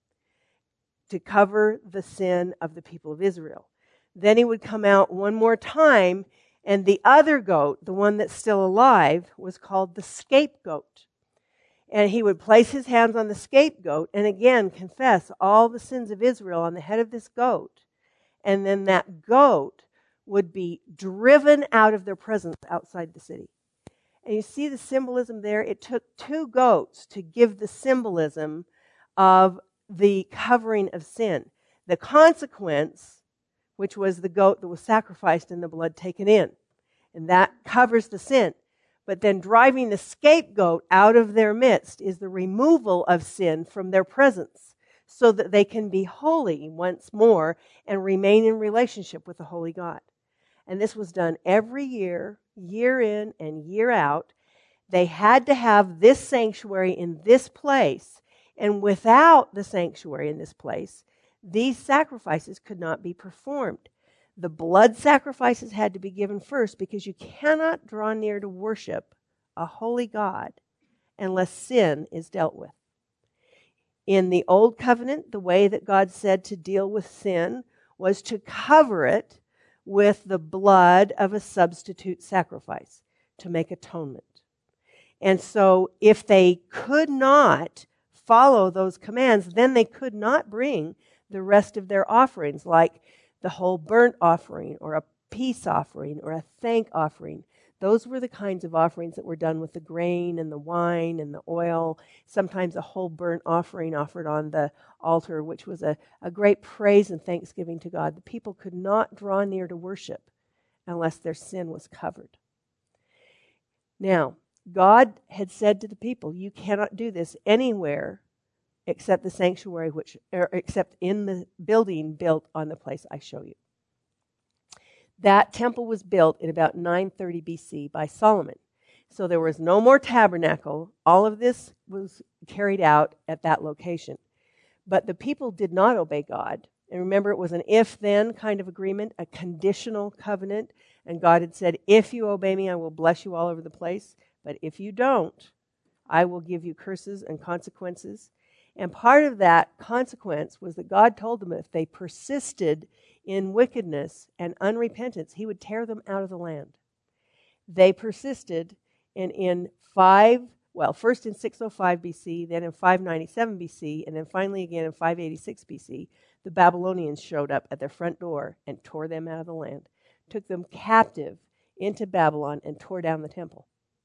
to cover the sin of the people of Israel. Then he would come out one more time, and the other goat, the one that's still alive, was called the scapegoat. And he would place his hands on the scapegoat and again confess all the sins of Israel on the head of this goat. And then that goat would be driven out of their presence outside the city. And you see the symbolism there? It took two goats to give the symbolism of the covering of sin. The consequence, which was the goat that was sacrificed and the blood taken in. And that covers the sin. But then driving the scapegoat out of their midst is the removal of sin from their presence so that they can be holy once more and remain in relationship with the holy God. And this was done every year, year in and year out. They had to have this sanctuary in this place. And without the sanctuary in this place, these sacrifices could not be performed. The blood sacrifices had to be given first because you cannot draw near to worship a holy God unless sin is dealt with. In the Old Covenant, the way that God said to deal with sin was to cover it with the blood of a substitute sacrifice to make atonement. And so if they could not follow those commands, then they could not bring the rest of their offerings, like the whole burnt offering or a peace offering or a thank offering. Those were the kinds of offerings that were done with the grain and the wine and the oil. Sometimes a whole burnt offering offered on the altar, which was a, a great praise and thanksgiving to God. The people could not draw near to worship unless their sin was covered. Now, God had said to the people, you cannot do this anywhere except the sanctuary, which, or except in the building built on the place I show you. That temple was built in about nine thirty B C by Solomon. So there was no more tabernacle. All of this was carried out at that location. But the people did not obey God. And remember, it was an if-then kind of agreement, a conditional covenant. And God had said, if you obey me, I will bless you all over the place. But if you don't, I will give you curses and consequences. And part of that consequence was that God told them if they persisted in wickedness and unrepentance, he would tear them out of the land. They persisted, and in five, well, first in six oh five B C, then in five ninety-seven B C, and then finally again in five eighty-six B C, the Babylonians showed up at their front door and tore them out of the land, took them captive into Babylon and tore down the temple.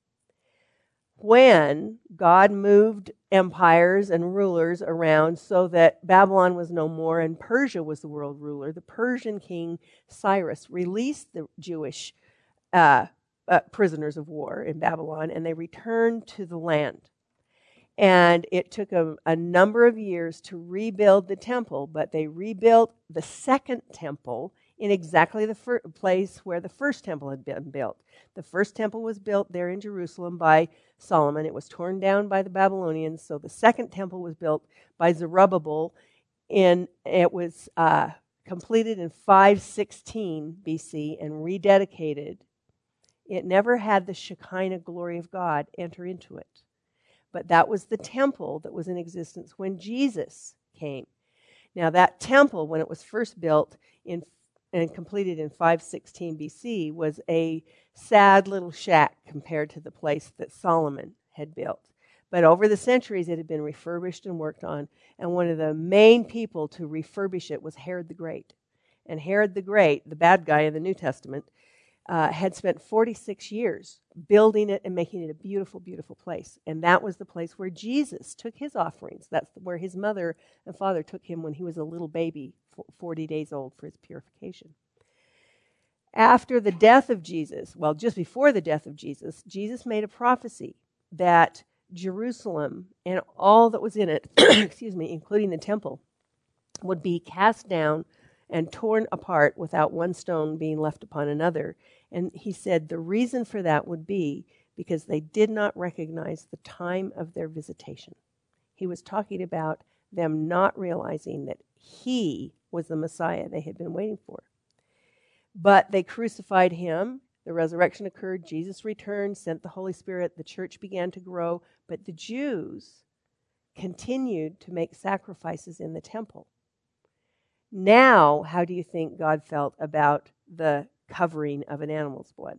When God moved empires and rulers around so that Babylon was no more and Persia was the world ruler, the Persian king Cyrus released the Jewish uh, uh, prisoners of war in Babylon, and they returned to the land. And it took a, a number of years to rebuild the temple, but they rebuilt the second temple in exactly the fir- place where the first temple had been built. The first temple was built there in Jerusalem by Solomon. It was torn down by the Babylonians, so the second temple was built by Zerubbabel. In, it was uh, completed in five sixteen B C and rededicated. It never had the Shekinah glory of God enter into it. But that was the temple that was in existence when Jesus came. Now that temple, when it was first built in and completed in five sixteen B C, was a sad little shack compared to the place that Solomon had built. But over the centuries, it had been refurbished and worked on, and one of the main people to refurbish it was Herod the Great. And Herod the Great, the bad guy in the New Testament, uh, had spent forty-six years building it and making it a beautiful, beautiful place. And that was the place where Jesus took his offerings. That's where his mother and father took him when he was a little baby, forty days old, for his purification. After the death of Jesus, well, just before the death of Jesus, Jesus made a prophecy that Jerusalem and all that was in it, excuse me, including the temple, would be cast down and torn apart without one stone being left upon another. And he said the reason for that would be because they did not recognize the time of their visitation. He was talking about them not realizing that he was the Messiah they had been waiting for. But they crucified him. The resurrection occurred. Jesus returned, sent the Holy Spirit. The church began to grow. But the Jews continued to make sacrifices in the temple. Now, how do you think God felt about the covering of an animal's blood?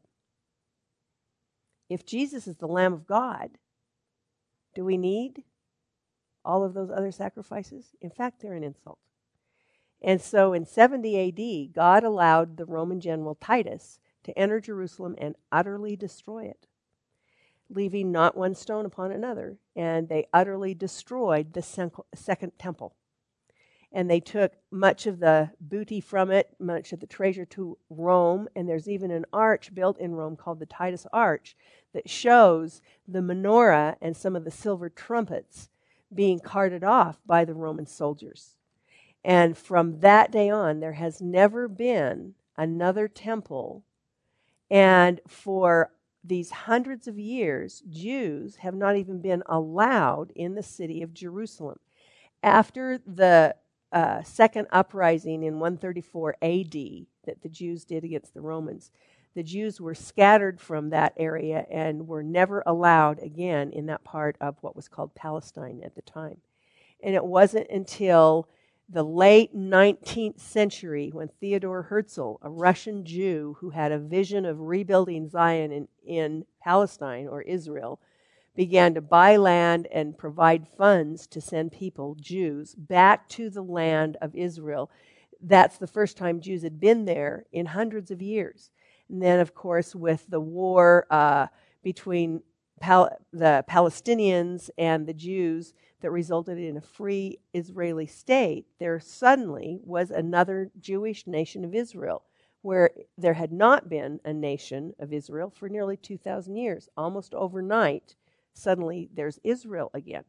If Jesus is the Lamb of God, do we need all of those other sacrifices? In fact, they're an insult. And so in seventy A D, God allowed the Roman general Titus to enter Jerusalem and utterly destroy it, leaving not one stone upon another. And they utterly destroyed the second temple. And they took much of the booty from it, much of the treasure to Rome. And there's even an arch built in Rome called the Titus Arch that shows the menorah and some of the silver trumpets being carted off by the Roman soldiers. And from that day on, there has never been another temple. And for these hundreds of years, Jews have not even been allowed in the city of Jerusalem. After the uh, second uprising in one thirty-four A D that the Jews did against the Romans, the Jews were scattered from that area and were never allowed again in that part of what was called Palestine at the time. And it wasn't until the late nineteenth century when Theodor Herzl, a Russian Jew who had a vision of rebuilding Zion in, in Palestine or Israel, began to buy land and provide funds to send people, Jews, back to the land of Israel. That's the first time Jews had been there in hundreds of years. And then, of course, with the war uh, between Pal- the Palestinians and the Jews that resulted in a free Israeli state, there suddenly was another Jewish nation of Israel, where there had not been a nation of Israel for nearly two thousand years. Almost overnight, suddenly there's Israel again.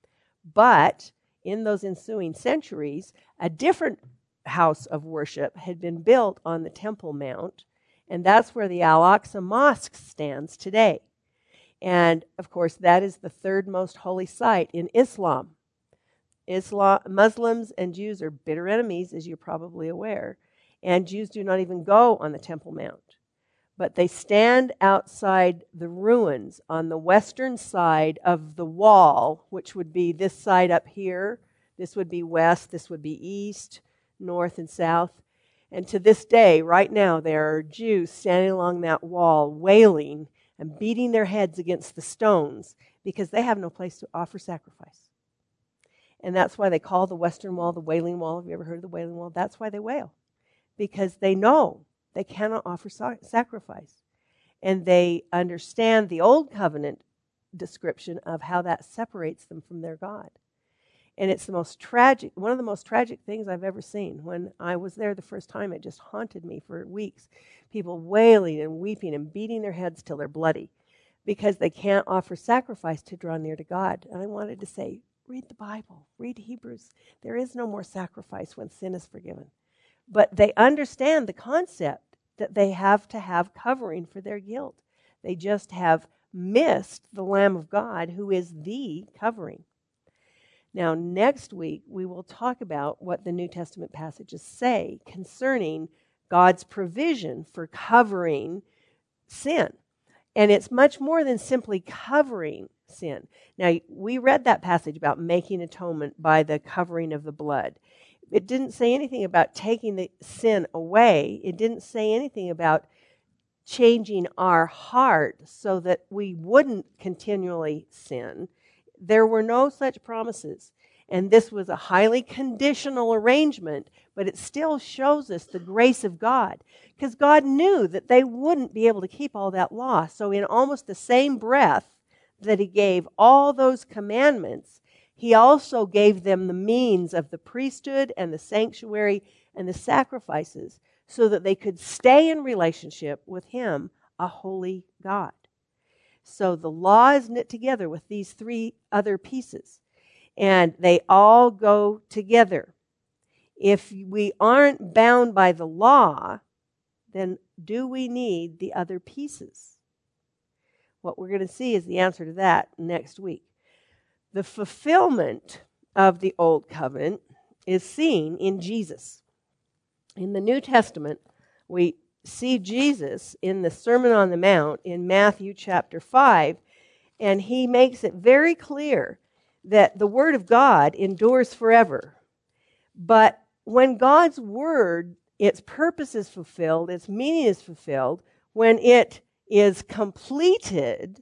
But in those ensuing centuries, a different house of worship had been built on the Temple Mount, and that's where the Al-Aqsa Mosque stands today. And, of course, that is the third most holy site in Islam. Islam, Muslims and Jews are bitter enemies, as you're probably aware. And Jews do not even go on the Temple Mount. But they stand outside the ruins on the western side of the wall, which would be this side up here. This would be west, this would be east, north, and south. And to this day, right now, there are Jews standing along that wall wailing and beating their heads against the stones because they have no place to offer sacrifice. And that's why they call the Western Wall the Wailing Wall. Have you ever heard of the Wailing Wall? That's why they wail, because they know they cannot offer sa- sacrifice. And they understand the Old Covenant description of how that separates them from their God. And it's the most tragic, one of the most tragic things I've ever seen. When I was there the first time, it just haunted me for weeks. People wailing and weeping and beating their heads till they're bloody because they can't offer sacrifice to draw near to God. And I wanted to say, read the Bible, read Hebrews. There is no more sacrifice when sin is forgiven. But they understand the concept that they have to have covering for their guilt. They just have missed the Lamb of God, who is the covering. Now, next week, we will talk about what the New Testament passages say concerning God's provision for covering sin. And it's much more than simply covering sin. Now, we read that passage about making atonement by the covering of the blood. It didn't say anything about taking the sin away. It didn't say anything about changing our heart so that we wouldn't continually sin. There were no such promises. And this was a highly conditional arrangement, but it still shows us the grace of God. Because God knew that they wouldn't be able to keep all that law. So in almost the same breath that he gave all those commandments, he also gave them the means of the priesthood and the sanctuary and the sacrifices so that they could stay in relationship with him, a holy God. So the law is knit together with these three other pieces, and they all go together. If we aren't bound by the law, then do we need the other pieces? What we're going to see is the answer to that next week. The fulfillment of the Old Covenant is seen in Jesus. In the New Testament, we see Jesus in the Sermon on the Mount in Matthew chapter five, and he makes it very clear that the Word of God endures forever. But when God's Word, its purpose is fulfilled, its meaning is fulfilled, when it is completed,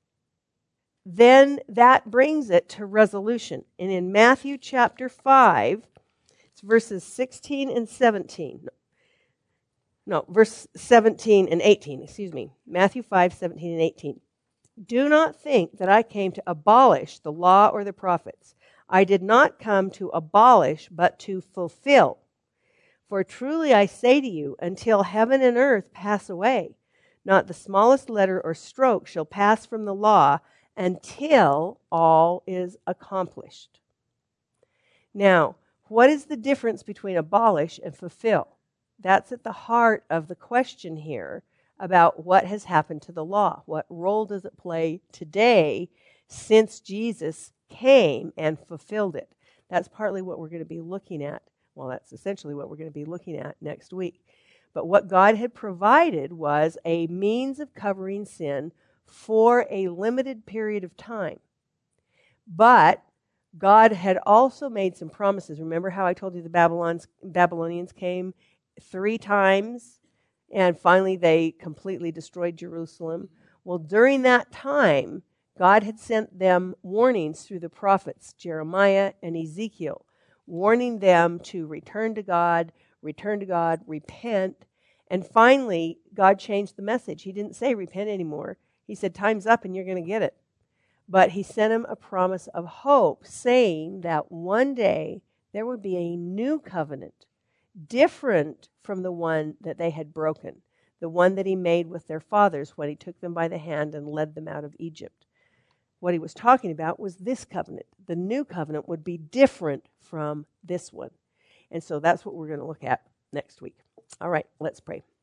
then that brings it to resolution. And in Matthew chapter five, it's verses sixteen and seventeen. No, verse seventeen and eighteen, excuse me. Matthew five, seventeen and eighteen. Do not think that I came to abolish the law or the prophets. I did not come to abolish, but to fulfill. For truly I say to you, until heaven and earth pass away, not the smallest letter or stroke shall pass from the law until all is accomplished. Now, what is the difference between abolish and fulfill? That's at the heart of the question here about what has happened to the law. What role does it play today since Jesus came and fulfilled it? That's partly what we're going to be looking at. Well, that's essentially what we're going to be looking at next week. But what God had provided was a means of covering sin for a limited period of time. But God had also made some promises. Remember how I told you the Babylons, Babylonians came three times, and finally they completely destroyed Jerusalem? Well, during that time, God had sent them warnings through the prophets, Jeremiah and Ezekiel, warning them to return to God, return to God, repent. And finally, God changed the message. He didn't say repent anymore. He said, time's up and you're going to get it. But he sent them a promise of hope, saying that one day there would be a new covenant, different from the one that they had broken, the one that he made with their fathers when he took them by the hand and led them out of Egypt. What he was talking about was this covenant. The new covenant would be different from this one. And so that's what we're going to look at next week. All right, let's pray.